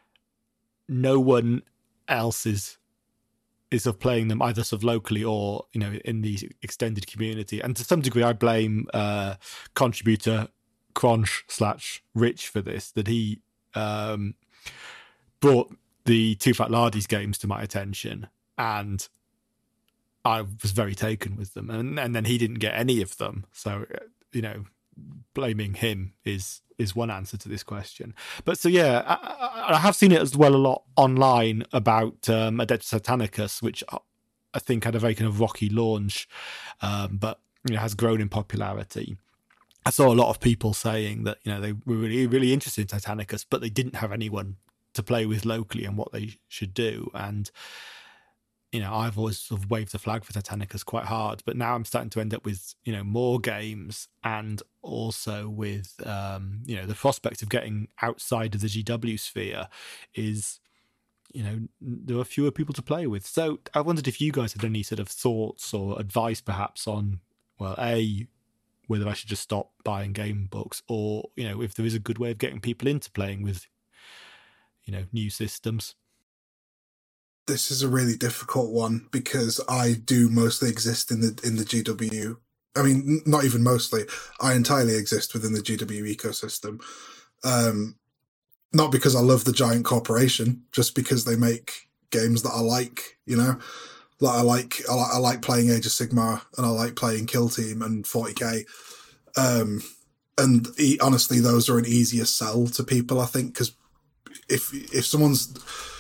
no one else is is of playing them either sort of locally or, you know, in the extended community. And to some degree I blame uh contributor Cronch slash Rich for this, that he um brought the Two Fat Lardies games to my attention, and I was very taken with them, and, and then he didn't get any of them. So, you know, blaming him is is one answer to this question. But so, yeah, I, I have seen it as well a lot online about um, Adeptus Satanicus, which I think had a very kind of rocky launch, um, but, you know, has grown in popularity. I saw a lot of people saying that, you know, they were really, really interested in Titanicus, but they didn't have anyone to play with locally and what they should do. And, you know, I've always sort of waved the flag for Titanicus quite hard, but now I'm starting to end up with, you know, more games, and also with, um, you know, the prospect of getting outside of the G W sphere is, you know, there are fewer people to play with. So I wondered if you guys had any sort of thoughts or advice perhaps on, well, A, whether I should just stop buying game books, or, you know, if there is a good way of getting people into playing with, you know, new systems. This is a really difficult one because I do mostly exist in the in the G W. I mean, not even mostly. I entirely exist within the G W ecosystem. Um, not because I love the giant corporation, just because they make games that I like. You know, like I like I like, I like playing Age of Sigmar, and I like playing Kill Team and forty K. Um, and e- honestly, those are an easier sell to people, I think, because if if someone's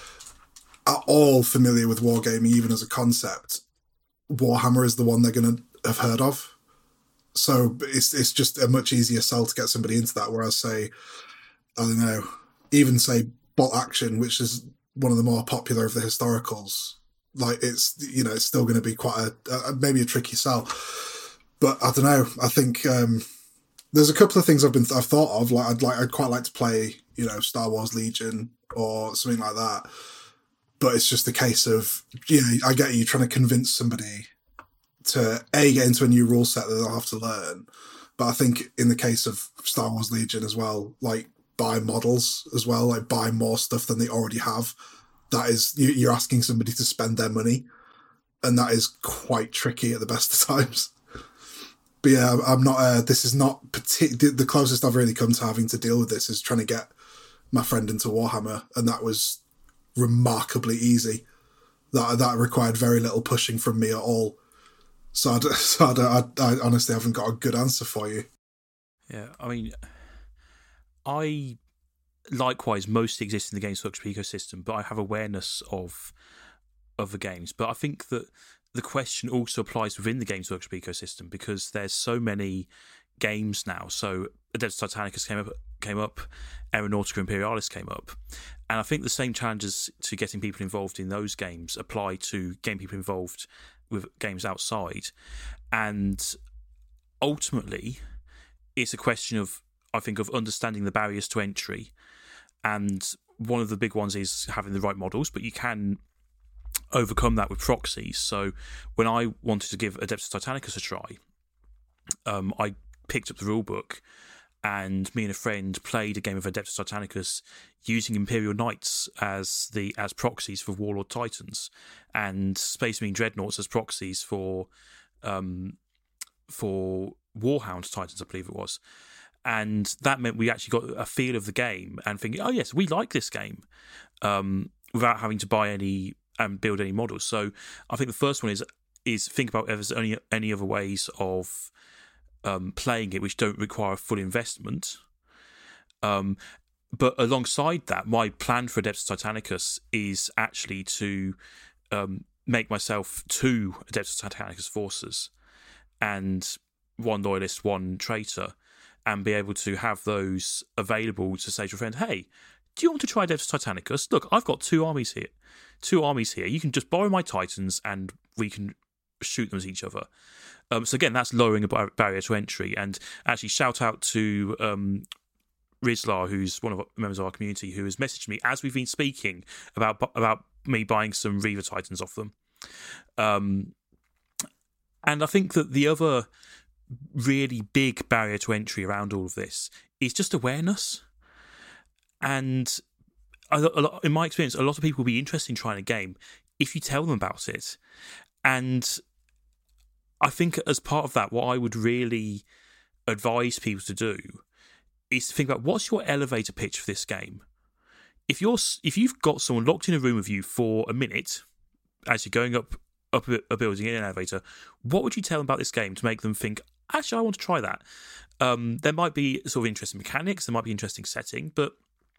at all familiar with wargaming, even as a concept, Warhammer is the one they're going to have heard of. So it's it's just a much easier sell to get somebody into that. Whereas, say, I don't know, even say Bolt Action, which is one of the more popular of the historicals, like it's, you know, it's still going to be quite a, a maybe a tricky sell. But I don't know. I think um, there's a couple of things I've been I've thought of. Like I'd like I'd quite like to play, you know, Star Wars Legion or something like that. But it's just a case of, you know, I get you trying to convince somebody to, A, get into a new rule set that they'll have to learn. But I think in the case of Star Wars Legion as well, like, buy models as well, like, buy more stuff than they already have. That is, you're asking somebody to spend their money. and that is quite tricky at the best of times. But yeah, I'm not. Uh, this is not partic- the closest I've really come to having to deal with this is trying to get my friend into Warhammer, and that was remarkably easy. That that required very little pushing from me at all. So, I, so I, I, I honestly haven't got a good answer for you. Yeah, I mean, I likewise mostly exist in the Games Workshop ecosystem, but I have awareness of other games. But I think that the question also applies within the Games Workshop ecosystem because there's so many games now. So Adeptus Titanicus came up, came up, Aeronautica Imperialis came up, and I think the same challenges to getting people involved in those games apply to getting people involved with games outside. And ultimately, it's a question of, I think, of understanding the barriers to entry. And one of the big ones is having the right models, but you can overcome that with proxies. So when I wanted to give Adeptus Titanicus a try, um, I picked up the rulebook, and me and a friend played a game of Adeptus Titanicus using Imperial Knights as the as proxies for Warlord Titans, and Space Marine Dreadnoughts as proxies for um, for Warhound Titans, I believe it was. And that meant we actually got a feel of the game and thinking, oh yes, we like this game, um, without having to buy any and build any models. So I think the first one is is think about if there's any any other ways of um, playing it which don't require full investment. Um, but alongside that, my plan for Adeptus Titanicus is actually to um, make myself two Adeptus Titanicus forces and one loyalist, one traitor, and be able to have those available to say to a friend, hey, do you want to try Adeptus Titanicus? Look, I've got two armies here. Two armies here. You can just borrow my Titans and we can shoot them at each other. Um, so again, that's lowering a bar- barrier to entry. And actually shout out to um, Rizlar, who's one of the members of our community, who has messaged me as we've been speaking about about me buying some Reaver Titans off them. Um, and I think that the other really big barrier to entry around all of this is just awareness. And a lot, in my experience, a lot of people will be interested in trying a game if you tell them about it. And I think as part of that, what I would really advise people to do is to think about what's your elevator pitch for this game. If you're if you've got someone locked in a room with you for a minute as you're going up up a building in an elevator, what would you tell them about this game to make them think, actually, I want to try that? Um, there might be sort of interesting mechanics, there might be interesting setting, but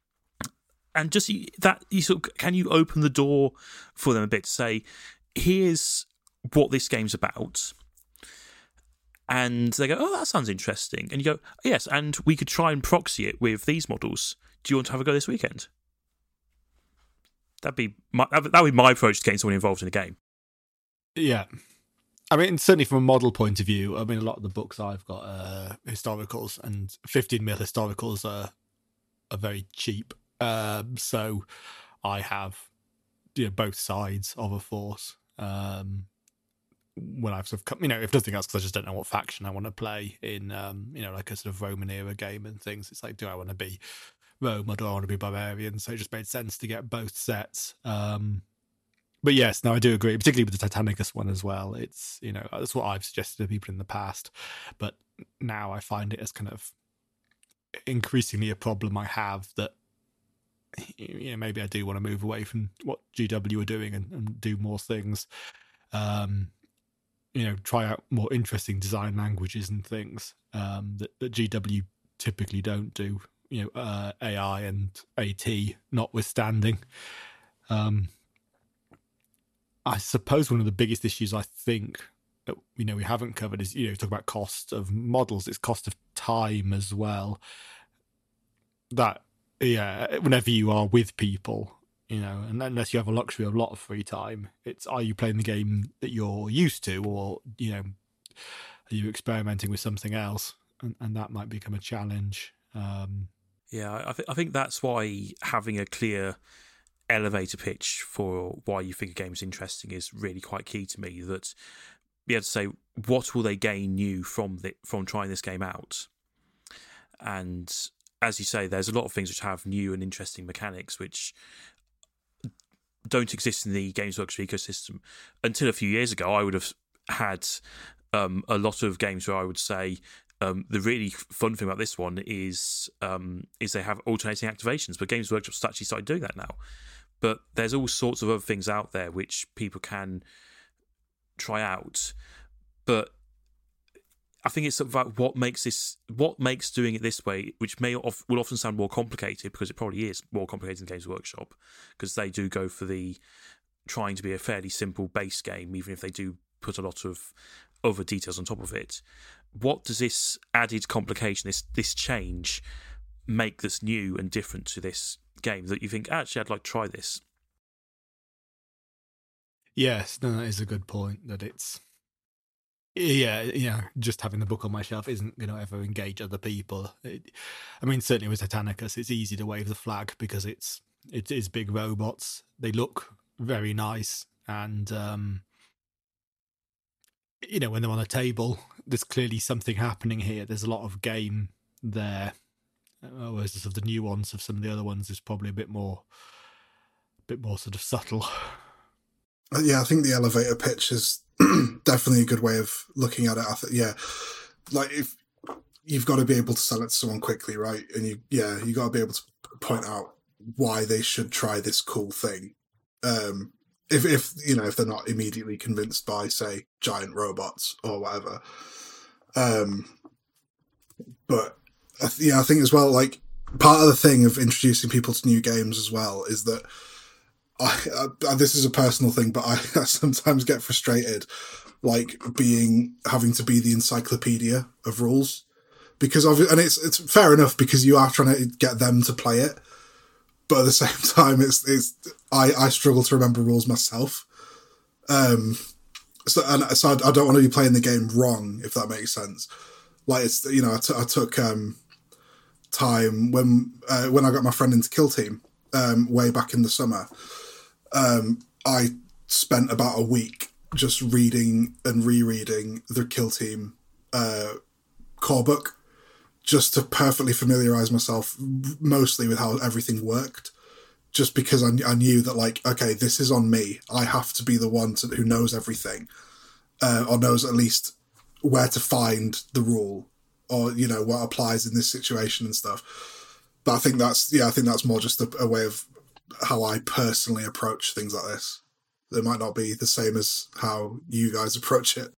and just that you sort of, can you open the door for them a bit to say, here's what this game's about. And they go, oh, that sounds interesting. And you go, yes, and we could try and proxy it with these models. Do you want to have a go this weekend? That'd be my, that would be my approach to getting someone involved in the game. Yeah. I mean, certainly from a model point of view, I mean, a lot of the books I've got are historicals, and fifteen mil historicals are, are very cheap. Um, so I have, you know, both sides of a force. Um, when I've sort of come, you know, if nothing else, because I just don't know what faction I want to play in, um, you know, like a sort of Roman era game and things. It's like, do I want to be Rome or do I want to be barbarian? So it just made sense to get both sets. Um, but yes, no, I do agree, particularly with the Titanicus one as well. It's, you know, that's what I've suggested to people in the past, but now I find it as kind of increasingly a problem I have that, you know, maybe I do want to move away from what G W are doing and, and do more things. Um, you know, try out more interesting design languages and things um, that, that G W typically don't do, you know, uh, A I and AT notwithstanding. Um, I suppose one of the biggest issues I think that, you know, we haven't covered is, you know, talk about cost of models, it's cost of time as well. That, yeah, whenever you are with people, you know, and unless you have a luxury of a lot of free time, it's, are you playing the game that you're used to, or, you know, are you experimenting with something else? And, and that might become a challenge. Um, yeah, I, th- I think that's why having a clear elevator pitch for why you think a game's interesting is really quite key to me. That be able to say, what will they gain new from the, from trying this game out? And as you say, there's a lot of things which have new and interesting mechanics which don't exist in the Games Workshop ecosystem. Until a few years ago, I would have had um, a lot of games where I would say um, the really fun thing about this one is um, is they have alternating activations, but Games Workshop's actually started doing that now. But there's all sorts of other things out there which people can try out. But I think it's about what makes this, what makes doing it this way, which may of, will often sound more complicated, because it probably is more complicated than Games Workshop, because they do go for the trying to be a fairly simple base game, even if they do put a lot of other details on top of it. What does this added complication, this this change, make that's new and different to this game that you think, actually, I'd like to try this? Yes, no, that is a good point. That it's yeah, yeah. Just having the book on my shelf isn't going to ever engage other people. It, I mean, certainly with Titanicus, it's easy to wave the flag because it's it is big robots. They look very nice, and um, you know, when they're on a table, there's clearly something happening here. There's a lot of game there. Whereas the sort of the nuance of some of the other ones is probably a bit more, a bit more sort of subtle. Yeah, I think the elevator pitch is definitely a good way of looking at it. I th- yeah, like if you've got to be able to sell it to someone quickly, right? And you, yeah, you got to be able to point out why they should try this cool thing. Um, if if you know if they're not immediately convinced by, say, giant robots or whatever. Um, but yeah, I think as well, like part of the thing of introducing people to new games as well is that. I, I, this is a personal thing, but I, I sometimes get frustrated, like being having to be the encyclopedia of rules, because of and it's it's fair enough because you are trying to get them to play it, but at the same time, it's it's I, I struggle to remember rules myself, um, so and so I, I don't want to be playing the game wrong, if that makes sense. Like it's you know I, t- I took um, time when uh, when I got my friend into Kill Team um, way back in the summer. Um, I spent about a week just reading and rereading the Kill Team uh, core book, just to perfectly familiarise myself mostly with how everything worked, just because I, I knew that, like, okay, this is on me. I have to be the one to, who knows everything, uh, or knows at least where to find the rule, or, you know, what applies in this situation and stuff. But I think that's, yeah, I think that's more just a, a way of how I personally approach things like this. It might not be the same as how you guys approach it.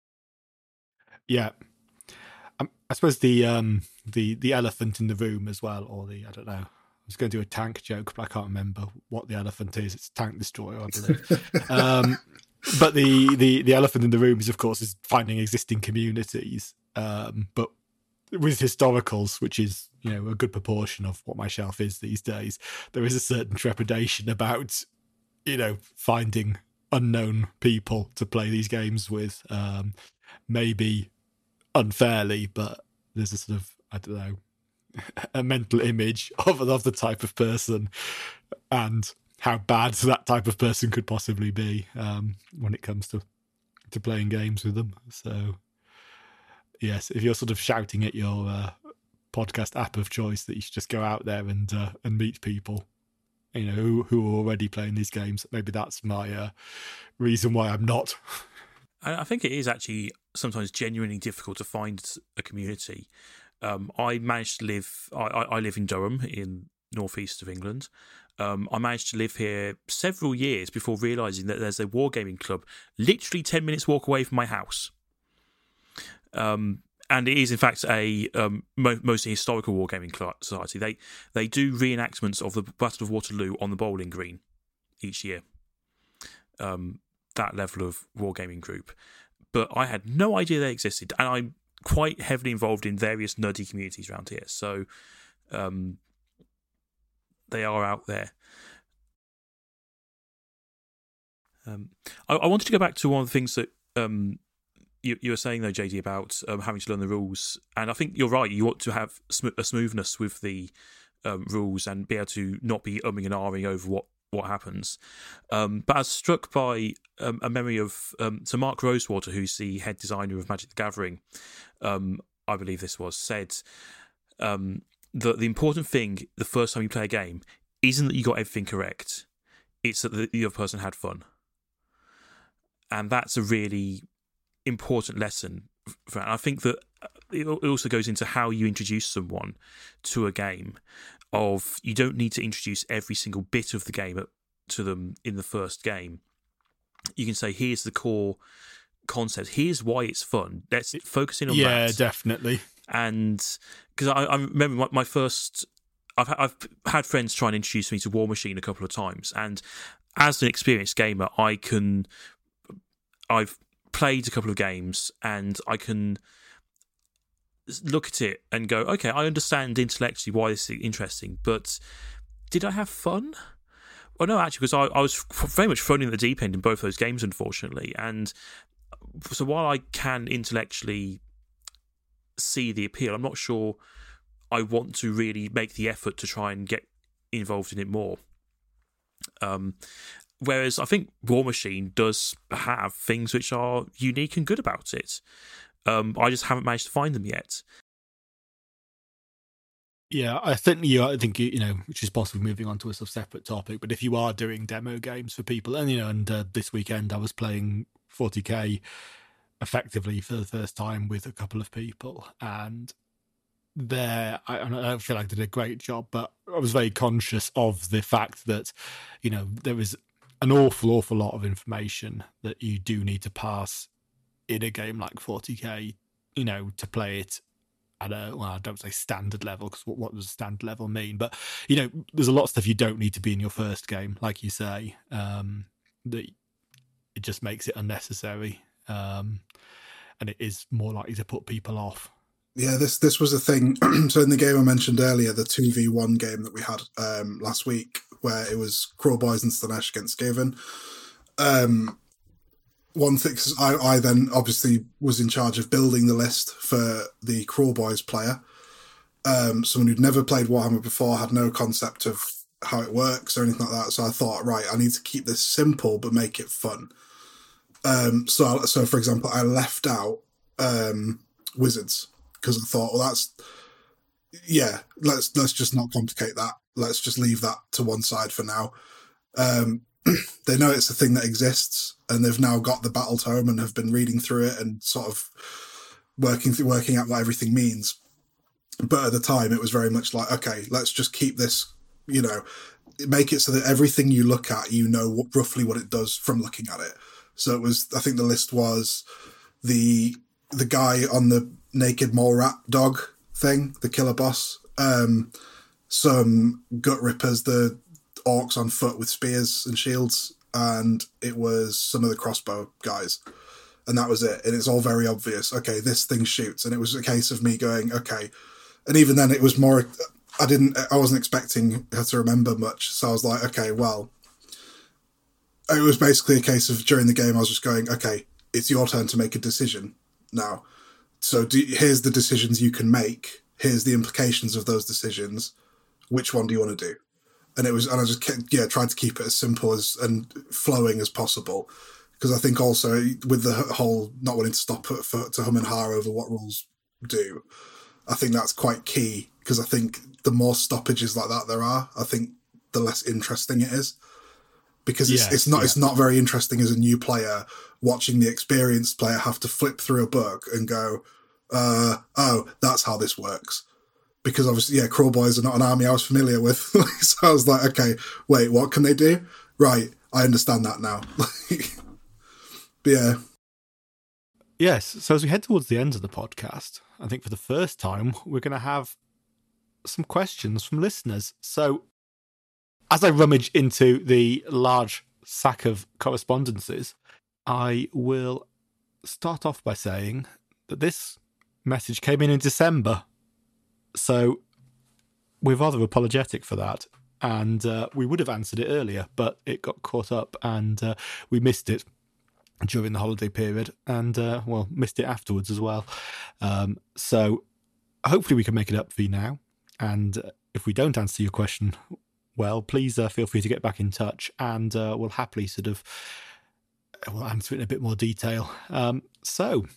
Yeah. Um, I suppose the um, the the elephant in the room as well, or the, I don't know, I was going to do a tank joke, but I can't remember what the elephant is. It's Tank Destroyer, I believe. um, but the, the, the elephant in the room is, of course, is finding existing communities. Um, but with historicals, which is, you know, a good proportion of what my shelf is these days, there is a certain trepidation about, you know, finding unknown people to play these games with. Um, maybe unfairly, but there's a sort of, I don't know, a mental image of, of the type of person and how bad that type of person could possibly be um, when it comes to to playing games with them. So, yes, if you're sort of shouting at your uh, podcast app of choice that you should just go out there and uh, and meet people, you know, who, who are already playing these games, maybe that's my uh, reason why I'm not. I think it is actually sometimes genuinely difficult to find a community. Um, I managed to live, I, I live in Durham in northeast of England. Um, I managed to live here several years before realising that there's a wargaming club literally ten minutes walk away from my house. Um, and it is, in fact, a um, mo- mostly historical wargaming society. They they do reenactments of the Battle of Waterloo on the bowling green each year. Um, that level of wargaming group. But I had no idea they existed, and I'm quite heavily involved in various nerdy communities around here, so um, they are out there. Um, I, I wanted to go back to one of the things that um, you, you were saying, though, J D, about um, having to learn the rules, and I think you're right, you want to have sm- a smoothness with the um, rules and be able to not be umming and ahhing over what what happens. Um, but I was struck by um, a memory of um, so Mark Rosewater, who's the head designer of Magic the Gathering, um, I believe this was, said um, that the important thing the first time you play a game isn't that you got everything correct. It's that the, the other person had fun. And that's a really important lesson. For, I think that it also goes into how you introduce someone to a game. Of you don't need to introduce every single bit of the game to them in the first game. You can say, here's the core concept. Here's why it's fun. Let's focus in on yeah, that. Yeah, definitely. And because I, I remember my, my first... I've, I've had friends try and introduce me to War Machine a couple of times. And as an experienced gamer, I can... I've played a couple of games and I can look at it and go, okay, I understand intellectually why this is interesting, but did I have fun? Well, no, actually, because I, I was very much thrown in the deep end in both those games, unfortunately. And so while I can intellectually see the appeal, I'm not sure I want to really make the effort to try and get involved in it more. Um, whereas I think War Machine does have things which are unique and good about it. Um, I just haven't managed to find them yet. Yeah, I think you. I think you know, which is possibly moving on to a sort of separate topic. But if you are doing demo games for people, and you know, and uh, this weekend I was playing forty K effectively for the first time with a couple of people, and there, I, I don't feel like I did a great job, but I was very conscious of the fact that, you know, there is an awful, awful lot of information that you do need to pass in a game like forty K, you know, to play it at a, well, I don't say standard level, because what, what does standard level mean? But, you know, there's a lot of stuff you don't need to be in your first game, like you say, um, that it just makes it unnecessary. Um, and it is more likely to put people off. Yeah, this this was a thing. So in the game I mentioned earlier, the two v one game that we had um, last week, where it was Crawlboys and Slaanesh against Skaven. Um, one thing, cause I, I then obviously was in charge of building the list for the Crawlboys player. Um, someone who'd never played Warhammer before, had no concept of how it works or anything like that. So I thought, right, I need to keep this simple but make it fun. Um, so, so for example, I left out um, wizards. Because I thought, well, that's yeah. Let's let's just not complicate that. Let's just leave that to one side for now. Um, they know it's a thing that exists, and they've now got the battle tome and have been reading through it and sort of working through working out what everything means. But at the time, it was very much like, okay, let's just keep this. You know, make it so that everything you look at, you know what, roughly what it does from looking at it. So it was. I think the list was the the guy on the naked mole rat dog thing, the killer boss, um, some gut rippers, the orcs on foot with spears and shields, and it was some of the crossbow guys. And that was it. And it's all very obvious. Okay, this thing shoots. And it was a case of me going, okay. And even then it was more, I didn't, I wasn't expecting her to remember much. So I was like, okay, well, it was basically a case of during the game, I was just going, okay, it's your turn to make a decision now. So do, here's the decisions you can make. Here's the implications of those decisions. Which one do you want to do? And it was, and I just kept, yeah tried to keep it as simple as and flowing as possible, because I think also with the whole not wanting to stop for, to hum and ha over what rules do, I think that's quite key. Because I think the more stoppages like that there are, I think the less interesting it is. Because it's, yes, it's not yeah. it's not very interesting as a new player watching the experienced player have to flip through a book and go, uh, oh, that's how this works. Because obviously, yeah, Crawlboys are not an army I was familiar with. So I was like, okay, wait, what can they do? Right, I understand that now. But yeah. Yes, so as we head towards the end of the podcast, I think for the first time, we're going to have some questions from listeners. So as I rummage into the large sack of correspondences, I will start off by saying that this message came in in December. So we're rather apologetic for that. And uh, we would have answered it earlier, but it got caught up and uh, we missed it during the holiday period and, uh, well, missed it afterwards as well. Um, so hopefully we can make it up for you now. And if we don't answer your question, well, please uh, feel free to get back in touch and uh, we'll happily sort of we'll answer it in a bit more detail. Um, so,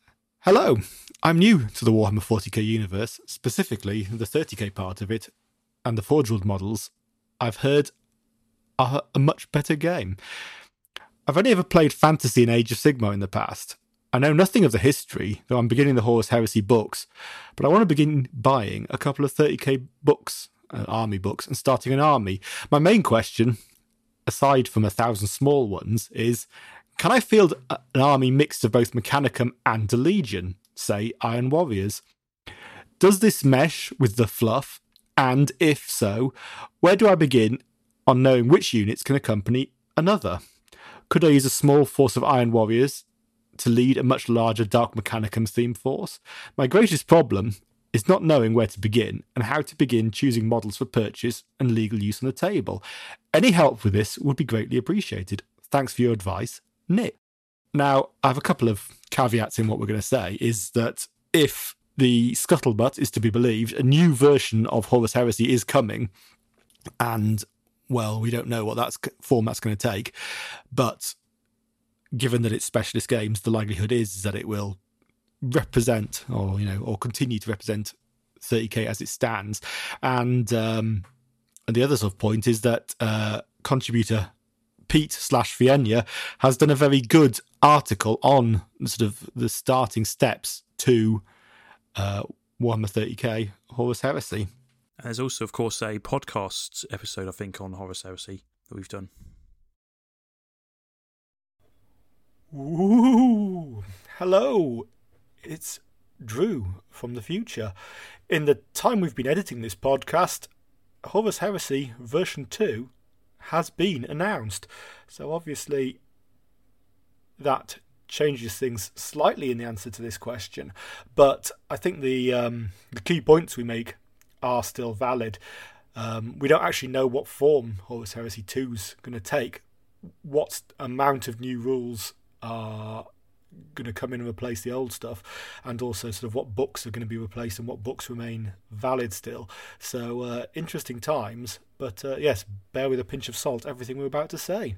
hello, I'm new to the Warhammer forty K universe, specifically the thirty K part of it, and the Forge World models, I've heard are a much better game. I've only ever played Fantasy and Age of Sigmar in the past. I know nothing of the history, though I'm beginning the Horus Heresy books, but I want to begin buying a couple of thirty k books, uh, army books, and starting an army. My main question, aside from a thousand small ones, is can I field an army mixed of both Mechanicum and a Legion, say Iron Warriors? Does this mesh with the fluff? And if so, where do I begin on knowing which units can accompany another? Could I use a small force of Iron Warriors to lead a much larger Dark Mechanicum theme force? My greatest problem is not knowing where to begin and how to begin choosing models for purchase and legal use on the table. Any help with this would be greatly appreciated. Thanks for your advice, Nick. Now, I have a couple of caveats in what we're going to say, is that if the scuttlebutt is to be believed, a new version of Horus Heresy is coming, and, well, we don't know what that's form that's going to take, but given that it's specialist games, the likelihood is that it will represent, or you know, or continue to represent thirty k as it stands. And um, and the other sort of point is that uh, contributor Pete slash Fienia has done a very good article on sort of the starting steps to uh, Warhammer thirty k Horus Heresy. And there's also, of course, a podcast episode, I think, on Horus Heresy that we've done. Ooh, hello, it's Drew from the future. In the time we've been editing this podcast, Horus Heresy version two has been announced. So obviously that changes things slightly in the answer to this question. But I think the um, the key points we make are still valid. Um, we don't actually know what form Horus Heresy two is going to take, what amount of new rules are going to come in and replace the old stuff, and also sort of what books are going to be replaced and what books remain valid still. So uh, interesting times, but uh, yes, bear with a pinch of salt everything we're about to say.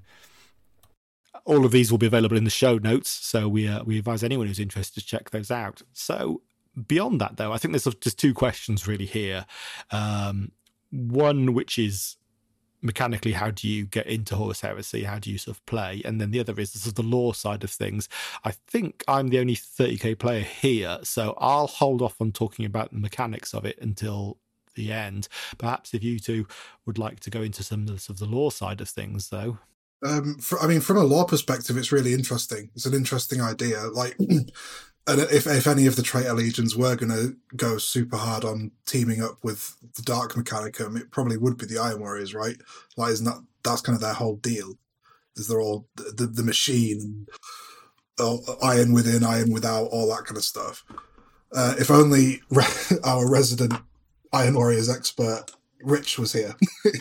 All of these will be available in the show notes, so we uh, we advise anyone who's interested to check those out. So beyond that, though, I think there's just two questions really here. Um, one which is mechanically, how do you get into Horus Heresy? How do you sort of play? And then the other is sort of the lore side of things. I think I'm the only thirty k player here, so I'll hold off on talking about the mechanics of it until the end. Perhaps if you two would like to go into some of the, sort of the lore side of things, though. Um, for, I mean, from a lore perspective, it's really interesting. It's an interesting idea. Like, and if if any of the traitor legions were going to go super hard on teaming up with the Dark Mechanicum, it probably would be the Iron Warriors, right? Like, isn't that that's kind of their whole deal? Is they're all the the, the machine, uh, iron within, iron without, all that kind of stuff. Uh, if only re- our resident Iron Warriors expert Rich was here,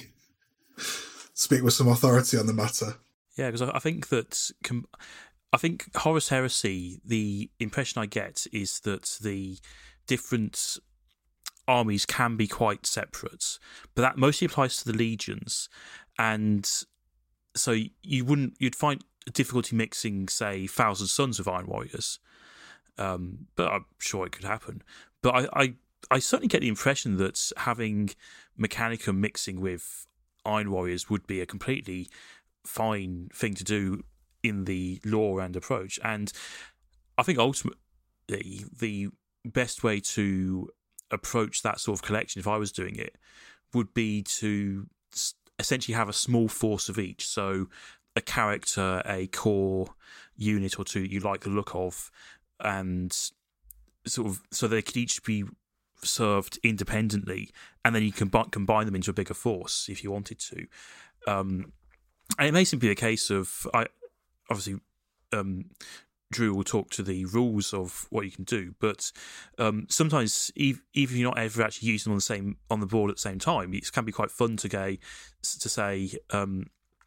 speak with some authority on the matter. Yeah, because I, I think that. Com- I think Horus Heresy, the impression I get is that the different armies can be quite separate, but that mostly applies to the legions. And so you wouldn't, you'd find difficulty mixing, say, Thousand Sons of Iron Warriors. Um, but I'm sure it could happen. But I, I, I certainly get the impression that having Mechanicum mixing with Iron Warriors would be a completely fine thing to do in the lore and approach. And I think ultimately the best way to approach that sort of collection, if I was doing it, would be to essentially have a small force of each. So a character, a core unit or two you like the look of, and sort of so they could each be served independently, and then you can combine, combine them into a bigger force if you wanted to. Um, and it may simply be a case of I. Obviously, um, Drew will talk to the rules of what you can do, but um, sometimes even if you're not ever actually using them on the same on the board at the same time, it can be quite fun to go to say, um,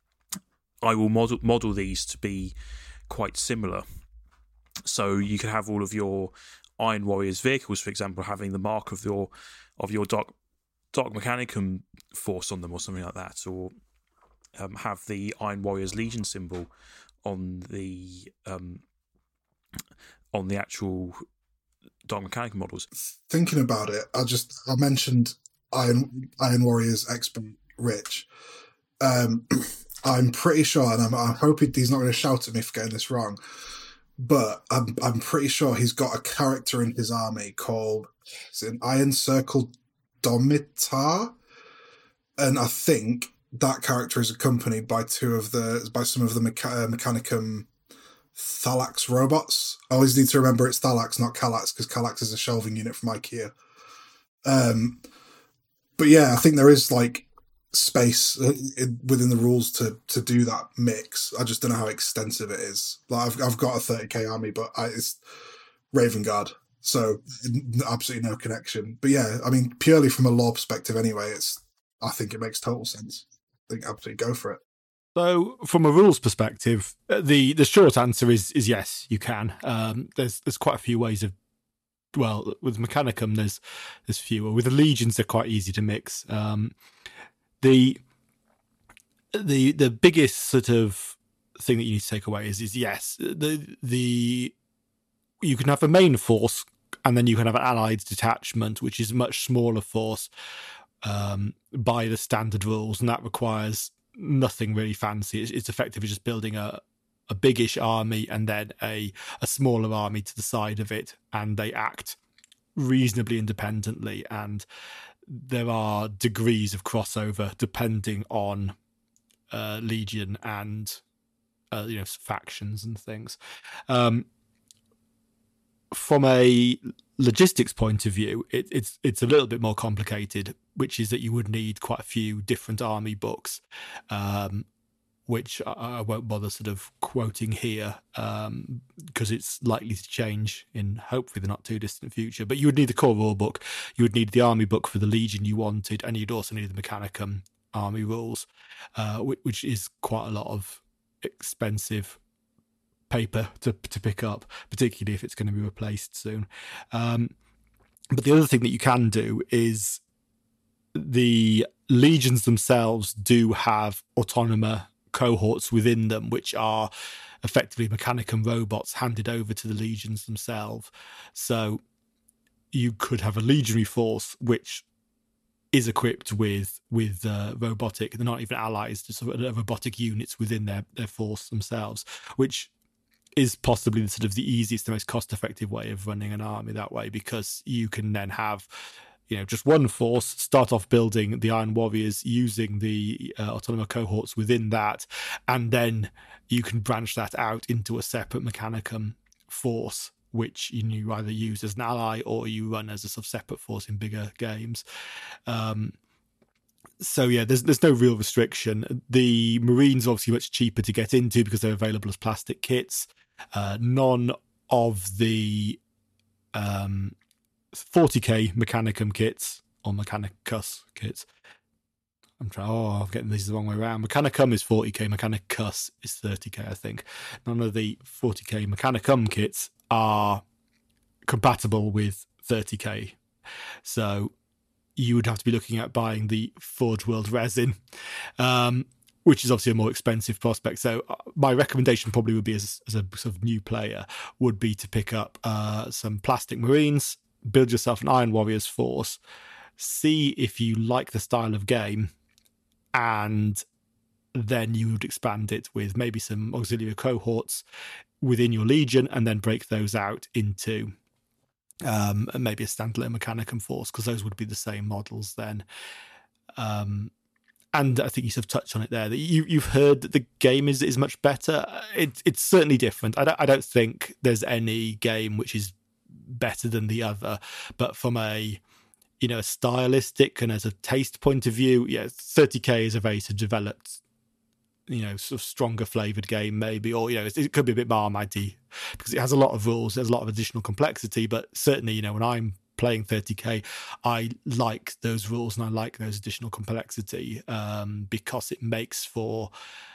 I will model model these to be quite similar. So you could have all of your Iron Warriors vehicles, for example, having the mark of your of your Dark Dark Mechanicum force on them, or something like that, or um, have the Iron Warriors Legion symbol on the um, on the actual Dark Mechanicum models. Thinking about it, I just I mentioned Iron Iron Warriors expert Rich. Um, I'm pretty sure, and I'm, I'm hoping he's not going to shout at me for getting this wrong, but I'm I'm pretty sure he's got a character in his army called is it an Iron Circle Domitar, and I think that character is accompanied by two of the by some of the Mecha- uh, Mechanicum Thalax robots. I always need to remember it's Thalax, not Kallax, because Kallax is a shelving unit from IKEA. Um, but yeah, I think there is like space in, within the rules to to do that mix. I just don't know how extensive it is. Like I've I've got a thirty k army, but I, it's Raven Guard, so absolutely no connection. But yeah, I mean, purely from a lore perspective, anyway, it's I think it makes total sense. I think absolutely go for it. So, from a rules perspective, the the short answer is is yes, you can. Um, there's there's quite a few ways of. Well, with Mechanicum, there's there's fewer. With the legions, they're quite easy to mix. Um, the the the biggest sort of thing that you need to take away is is yes, the the you can have a main force, and then you can have an allied detachment, which is a much smaller force um, by the standard rules, and that requires nothing really fancy. It's, it's effectively just building a a biggish army and then a a smaller army to the side of it, and they act reasonably independently, and there are degrees of crossover depending on uh, legion and uh, you know factions and things. Um, from a logistics point of view, it, it's it's a little bit more complicated, which is that you would need quite a few different army books, um, which I, I won't bother sort of quoting here um, because it's likely to change in hopefully the not too distant future. But you would need the core rule book, you would need the army book for the legion you wanted, and you'd also need the Mechanicum army rules, uh, which, which is quite a lot of expensive paper to to pick up, particularly if it's going to be replaced soon. Um, but the other thing that you can do is the legions themselves do have autonomous cohorts within them, which are effectively Mechanicum robots handed over to the legions themselves. So you could have a legionary force which is equipped with with uh, robotic, they're not even allies, just sort of robotic units within their, their force themselves, which is possibly the sort of the easiest, the most cost-effective way of running an army that way, because you can then have, you know, just one force, start off building the Iron Warriors using the uh, autonomous cohorts within that, and then you can branch that out into a separate Mechanicum force, which you either use as an ally or you run as a sort of separate force in bigger games. Um, So yeah, there's there's no real restriction. The Marines are obviously much cheaper to get into because they're available as plastic kits. Uh, none of the um, forty k Mechanicum kits or Mechanicus kits. I'm trying. Oh, I'm getting these the wrong way around. Mechanicum is forty k. Mechanicus is thirty k, I think. None of the forty k Mechanicum kits are compatible with thirty k. So you would have to be looking at buying the Forge World resin, um, which is obviously a more expensive prospect. So my recommendation probably would be, as, as a sort of new player, would be to pick up uh, some plastic Marines, build yourself an Iron Warriors force, see if you like the style of game, and then you would expand it with maybe some auxiliary cohorts within your legion, and then break those out into um and maybe a standalone Mechanicum force, because those would be the same models then. Um and I think you sort of touched on it there, that you you've heard that the game is is much better. It, it's certainly different. I don't I don't think there's any game which is better than the other, but from a you know a stylistic and as a taste point of view, yeah, thirty k is a very developed, you know, sort of stronger flavored game maybe, or you know, it could be a bit Marmitey because it has a lot of rules, there's a lot of additional complexity. But certainly, you know, when I'm playing thirty k, I like those rules and I like those additional complexity um, because it makes for,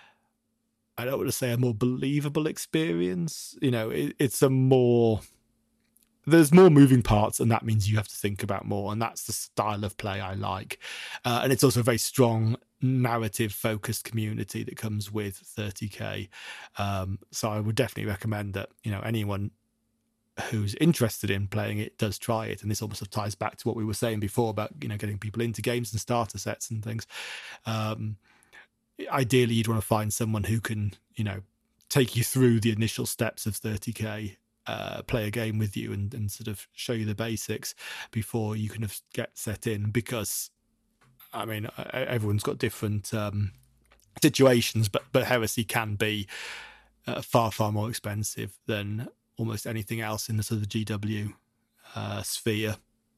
I don't want to say a more believable experience. You know, it, it's a more, there's more moving parts, and that means you have to think about more, and that's the style of play I like. Uh, and it's also a very strong narrative focused community that comes with thirty k. Um, so I would definitely recommend that, you know, anyone who's interested in playing it does try it. And this almost ties back to what we were saying before about, you know, getting people into games and starter sets and things. Um, ideally, you'd want to find someone who can, you know, take you through the initial steps of thirty K, uh, play a game with you and, and sort of show you the basics before you kind of get set in. Because, I mean, everyone's got different um, situations, but, but Heresy can be uh, far, far more expensive than almost anything else in the sort of G W uh, sphere.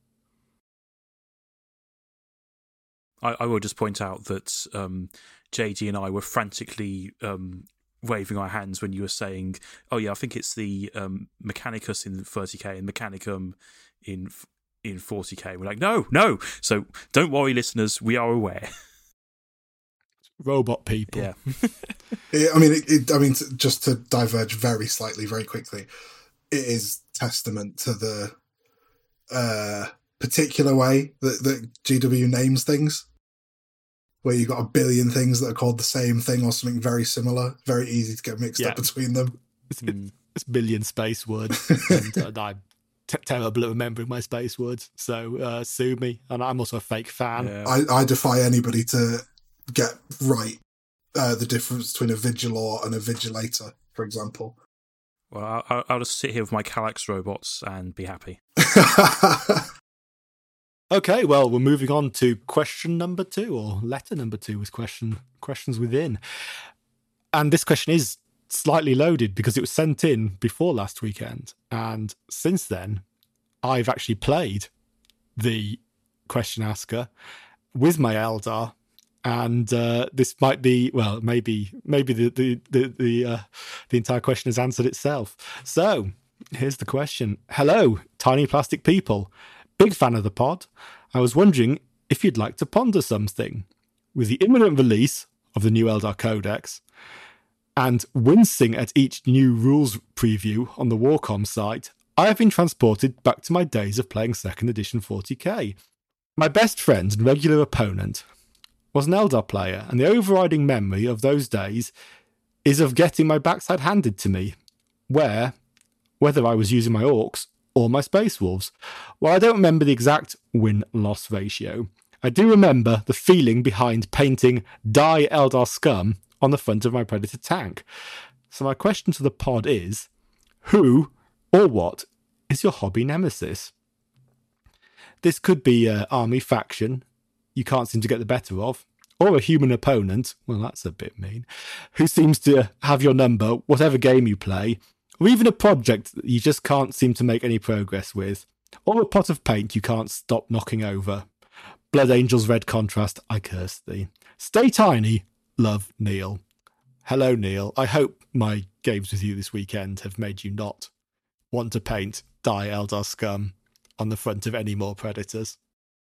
I, I will just point out that um, J D and I were frantically um, waving our hands when you were saying, "Oh yeah, I think it's the um, Mechanicus in thirty K and Mechanicum in in forty K." We're like, "No, no!" So don't worry, listeners, we are aware. Robot people. Yeah. Yeah, I mean, it, it, I mean, just to diverge very slightly, very quickly, it is testament to the uh, particular way that, that G W names things, where you've got a billion things that are called the same thing or something very similar, very easy to get mixed Yeah. up between them. It's, it's billion space words, and uh, I'm t- terrible at remembering my space words, so uh, sue me. And I'm also a fake fan. Yeah. I, I defy anybody to get right uh, the difference between a Vigilor and a Vigilator, for example. Well, I'll, I'll just sit here with my Kallax robots and be happy. Okay, well, we're moving on to question number two, or letter number two, with question questions within. And this question is slightly loaded because it was sent in before last weekend. And since then, I've actually played the question asker with my Eldar. And uh, this might be, well, maybe maybe the the the the, uh, the entire question has answered itself. So here's the question. Hello, tiny plastic people. Big fan of the pod. I was wondering if you'd like to ponder something. With the imminent release of the new Eldar Codex and wincing at each new rules preview on the Warcom site, I have been transported back to my days of playing second edition forty K. My best friend and regular opponent was an Eldar player, and the overriding memory of those days is of getting my backside handed to me, where, whether I was using my orcs or my Space Wolves, while I don't remember the exact win-loss ratio, I do remember the feeling behind painting Die Eldar Scum on the front of my Predator tank. So my question to the pod is, who or what is your hobby nemesis? This could be an army faction you can't seem to get the better of, or a human opponent, well, that's a bit mean, who seems to have your number, whatever game you play, or even a project that you just can't seem to make any progress with, or a pot of paint you can't stop knocking over. Blood Angel's red contrast, I curse thee. Stay tiny, love, Neil. Hello, Neil. I hope my games with you this weekend have made you not want to paint Die Eldar Scum on the front of any more Predators.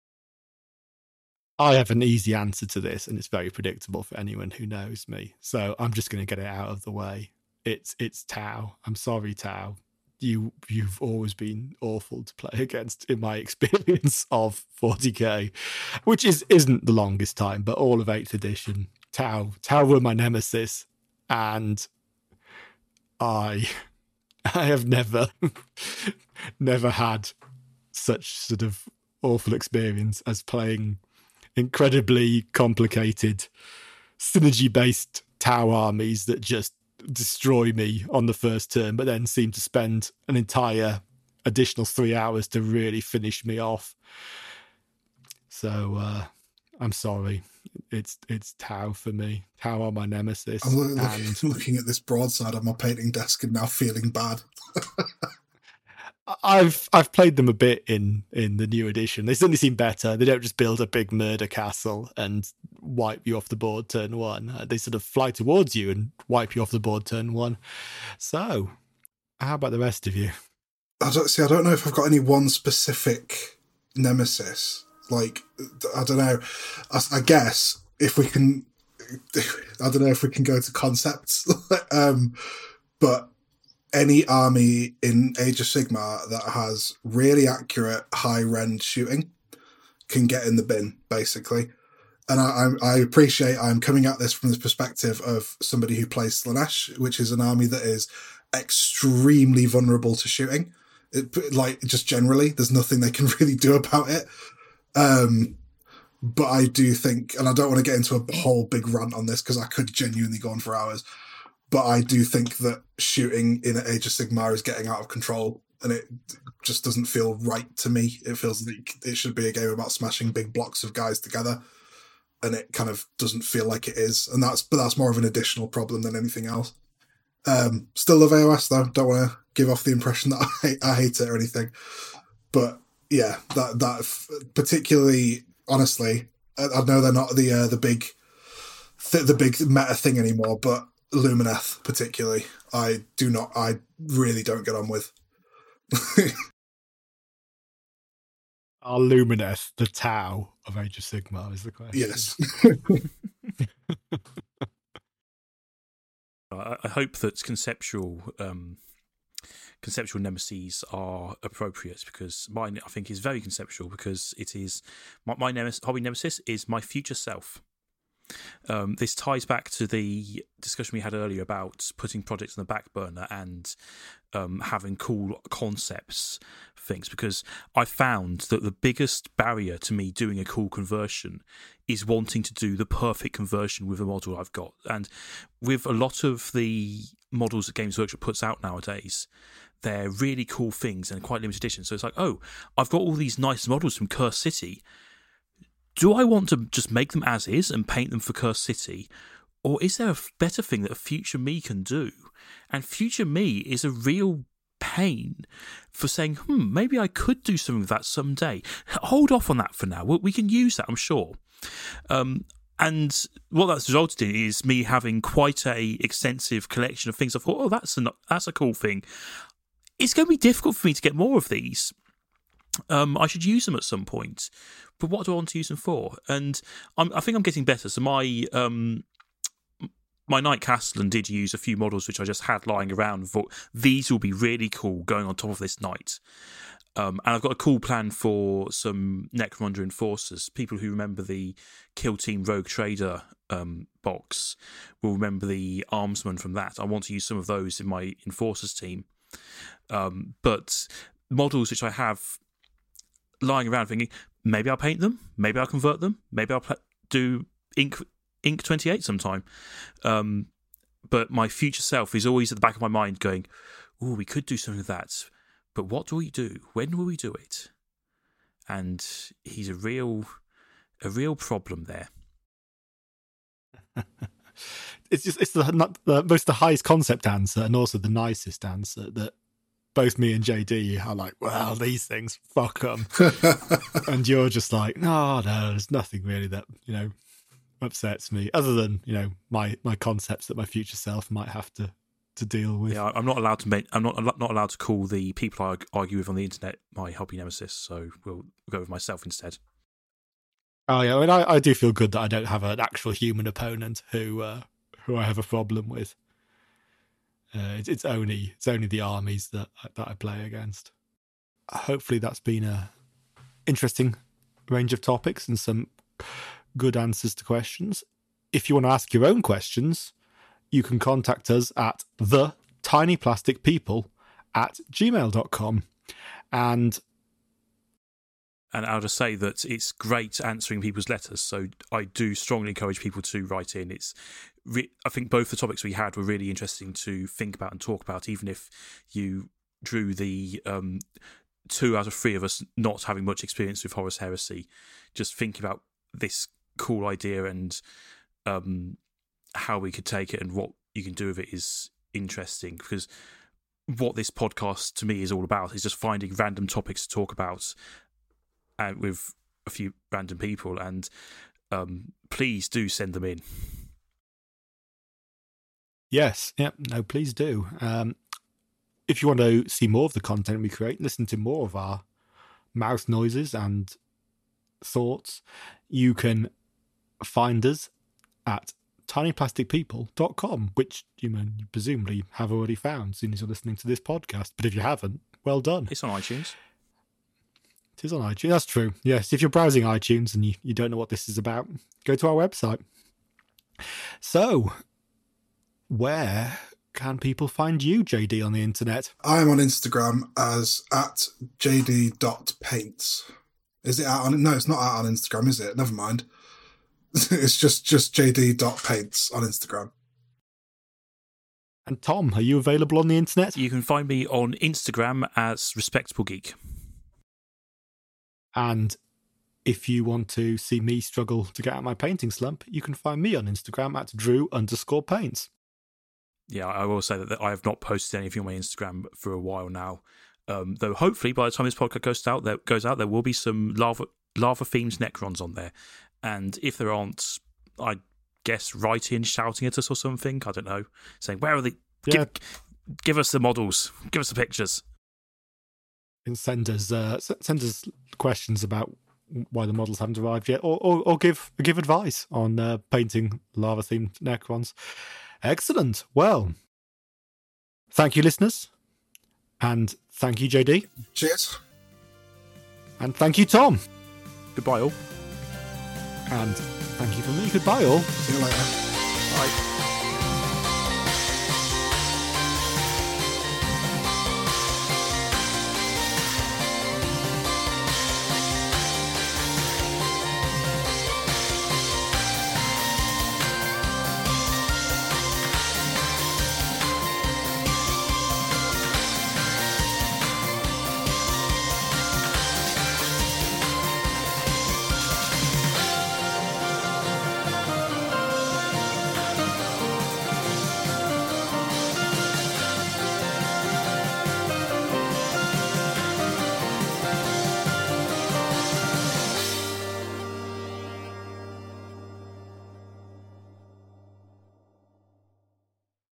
I have an easy answer to this, and it's very predictable for anyone who knows me. So I'm just going to get it out of the way. It's it's Tau. I'm sorry, Tau. You you've always been awful to play against in my experience of forty K, which is isn't the longest time, but all of eighth edition. Tau Tau were my nemesis, and I I have never never had such sort of awful experience as playing incredibly complicated synergy-based Tau armies that just destroy me on the first turn, but then seem to spend an entire additional three hours to really finish me off. So uh, I'm sorry, it's it's Tau for me. Tau are my nemesis. I'm look, look, and looking at this broadside on my painting desk and now feeling bad. I've I've played them a bit in, in the new edition. They certainly seem better. They don't just build a big murder castle and wipe you off the board turn one. Uh, they sort of fly towards you and wipe you off the board turn one. So, how about the rest of you? I don't see. I don't know if I've got any one specific nemesis. Like, I don't know. I, I guess if we can, I don't know if we can go to concepts, um, but. Any army in Age of Sigmar that has really accurate high-rend shooting can get in the bin, basically. And I, I, I appreciate I'm coming at this from the perspective of somebody who plays Slaanesh, which is an army that is extremely vulnerable to shooting. It, like, just generally, there's nothing they can really do about it. Um, but I do think, and I don't want to get into a whole big rant on this because I could genuinely go on for hours, but I do think that shooting in Age of Sigmar is getting out of control, and it just doesn't feel right to me. It feels like it should be a game about smashing big blocks of guys together, and it kind of doesn't feel like it is. And that's, but that's more of an additional problem than anything else. Um, still love A O S though. Don't want to give off the impression that I hate, I hate it or anything. But yeah, that that particularly, honestly, I, I know they're not the uh, the big th- the big meta thing anymore, but Lumineth particularly, I do not, I really don't get on with. Are Lumineth the Tau of Age of Sigmar is the question. Yes. I, I hope that conceptual um, conceptual nemesis are appropriate, because mine, I think, is very conceptual, because it is my, my nemes- hobby nemesis is my future self. Um, this ties back to the discussion we had earlier about putting projects on the back burner and um, having cool concepts, things, because I found that the biggest barrier to me doing a cool conversion is wanting to do the perfect conversion with a model I've got. And with a lot of the models that Games Workshop puts out nowadays, they're really cool things and quite limited edition. So it's like, oh, I've got all these nice models from Curse City. Do I want to just make them as is and paint them for Curse City? Or is there a better thing that a future me can do? And future me is a real pain for saying, hmm, maybe I could do something with that someday. Hold off on that for now. We can use that, I'm sure. Um, and what that's resulted in is me having quite a extensive collection of things. I thought, oh, that's a, that's a cool thing. It's going to be difficult for me to get more of these. Um, I should use them at some point, but what do I want to use them for? And I'm, I think I'm getting better. So my um, my Knight Castellan did use a few models which I just had lying around. And thought these will be really cool going on top of this Knight. Um, and I've got a cool plan for some Necromunda Enforcers. People who remember the Kill Team Rogue Trader um, box will remember the Armsman from that. I want to use some of those in my Enforcers team. Um, but models which I have lying around thinking, maybe I'll paint them, maybe I'll convert them, maybe I'll pl- do ink ink twenty-eight sometime. Um, but my future self is always at the back of my mind going, oh, we could do something with that, but what do we do? When will we do it? And he's a real, a real problem there. It's just it's the, not the most the highest concept answer and also the nicest answer that both me and J D are like, well, these things, fuck them. And you're just like, no, no, there's nothing really that, you know, upsets me other than, you know, my, my concepts that my future self might have to, to deal with. Yeah, I'm not allowed to make, I'm not I'm not allowed to call the people I argue with on the internet my hobby nemesis, so we'll go with myself instead. Oh yeah, I mean, I, I do feel good that I don't have an actual human opponent who uh, who I have a problem with. Uh, it's, it's only it's only the armies that that I play against. Hopefully, that's been a interesting range of topics and some good answers to questions. If you want to ask your own questions, you can contact us at the tiny plastic people at gmail dot com. And And I'll just say that it's great answering people's letters. So I do strongly encourage people to write in. It's, re- I think both the topics we had were really interesting to think about and talk about, even if you drew the um, two out of three of us not having much experience with Horus Heresy. Just thinking about this cool idea and um, how we could take it and what you can do with it is interesting, because what this podcast to me is all about is just finding random topics to talk about and with a few random people, and um, please do send them in. Yes, yeah, no, please do. Um, if you want to see more of the content we create, listen to more of our mouth noises and thoughts, you can find us at tiny plastic people dot com, which you, know, you presumably have already found as soon as you're listening to this podcast. But if you haven't, well done. It's on iTunes. It is on iTunes. That's true. Yes, if you're browsing iTunes and you, you don't know what this is about, go to our website. So, where can people find you, J D, on the internet? I am on Instagram as at j d dot paints. Is it out on? No, it's not out on Instagram, is it? Never mind. It's just just j d dot paints on Instagram. And Tom, are you available on the internet? You can find me on Instagram as Respectable Geek. And if you want to see me struggle to get out my painting slump, you can find me on Instagram at drew underscore paints. Yeah, I will say that I have not posted anything on my Instagram for a while now. Um, though hopefully by the time this podcast goes out, there goes out, there will be some lava lava themed Necrons on there. And if there aren't, I guess write in shouting at us or something. I don't know, saying where are the Yeah. give, give us the models, give us the pictures. And send us uh, send us questions about why the models haven't arrived yet, or or, or give give advice on uh, painting lava themed Necrons. Excellent. Well, thank you, listeners, and thank you, J D. Cheers. And thank you, Tom. Goodbye, all. And thank you from me. Goodbye, all. See you later. Bye.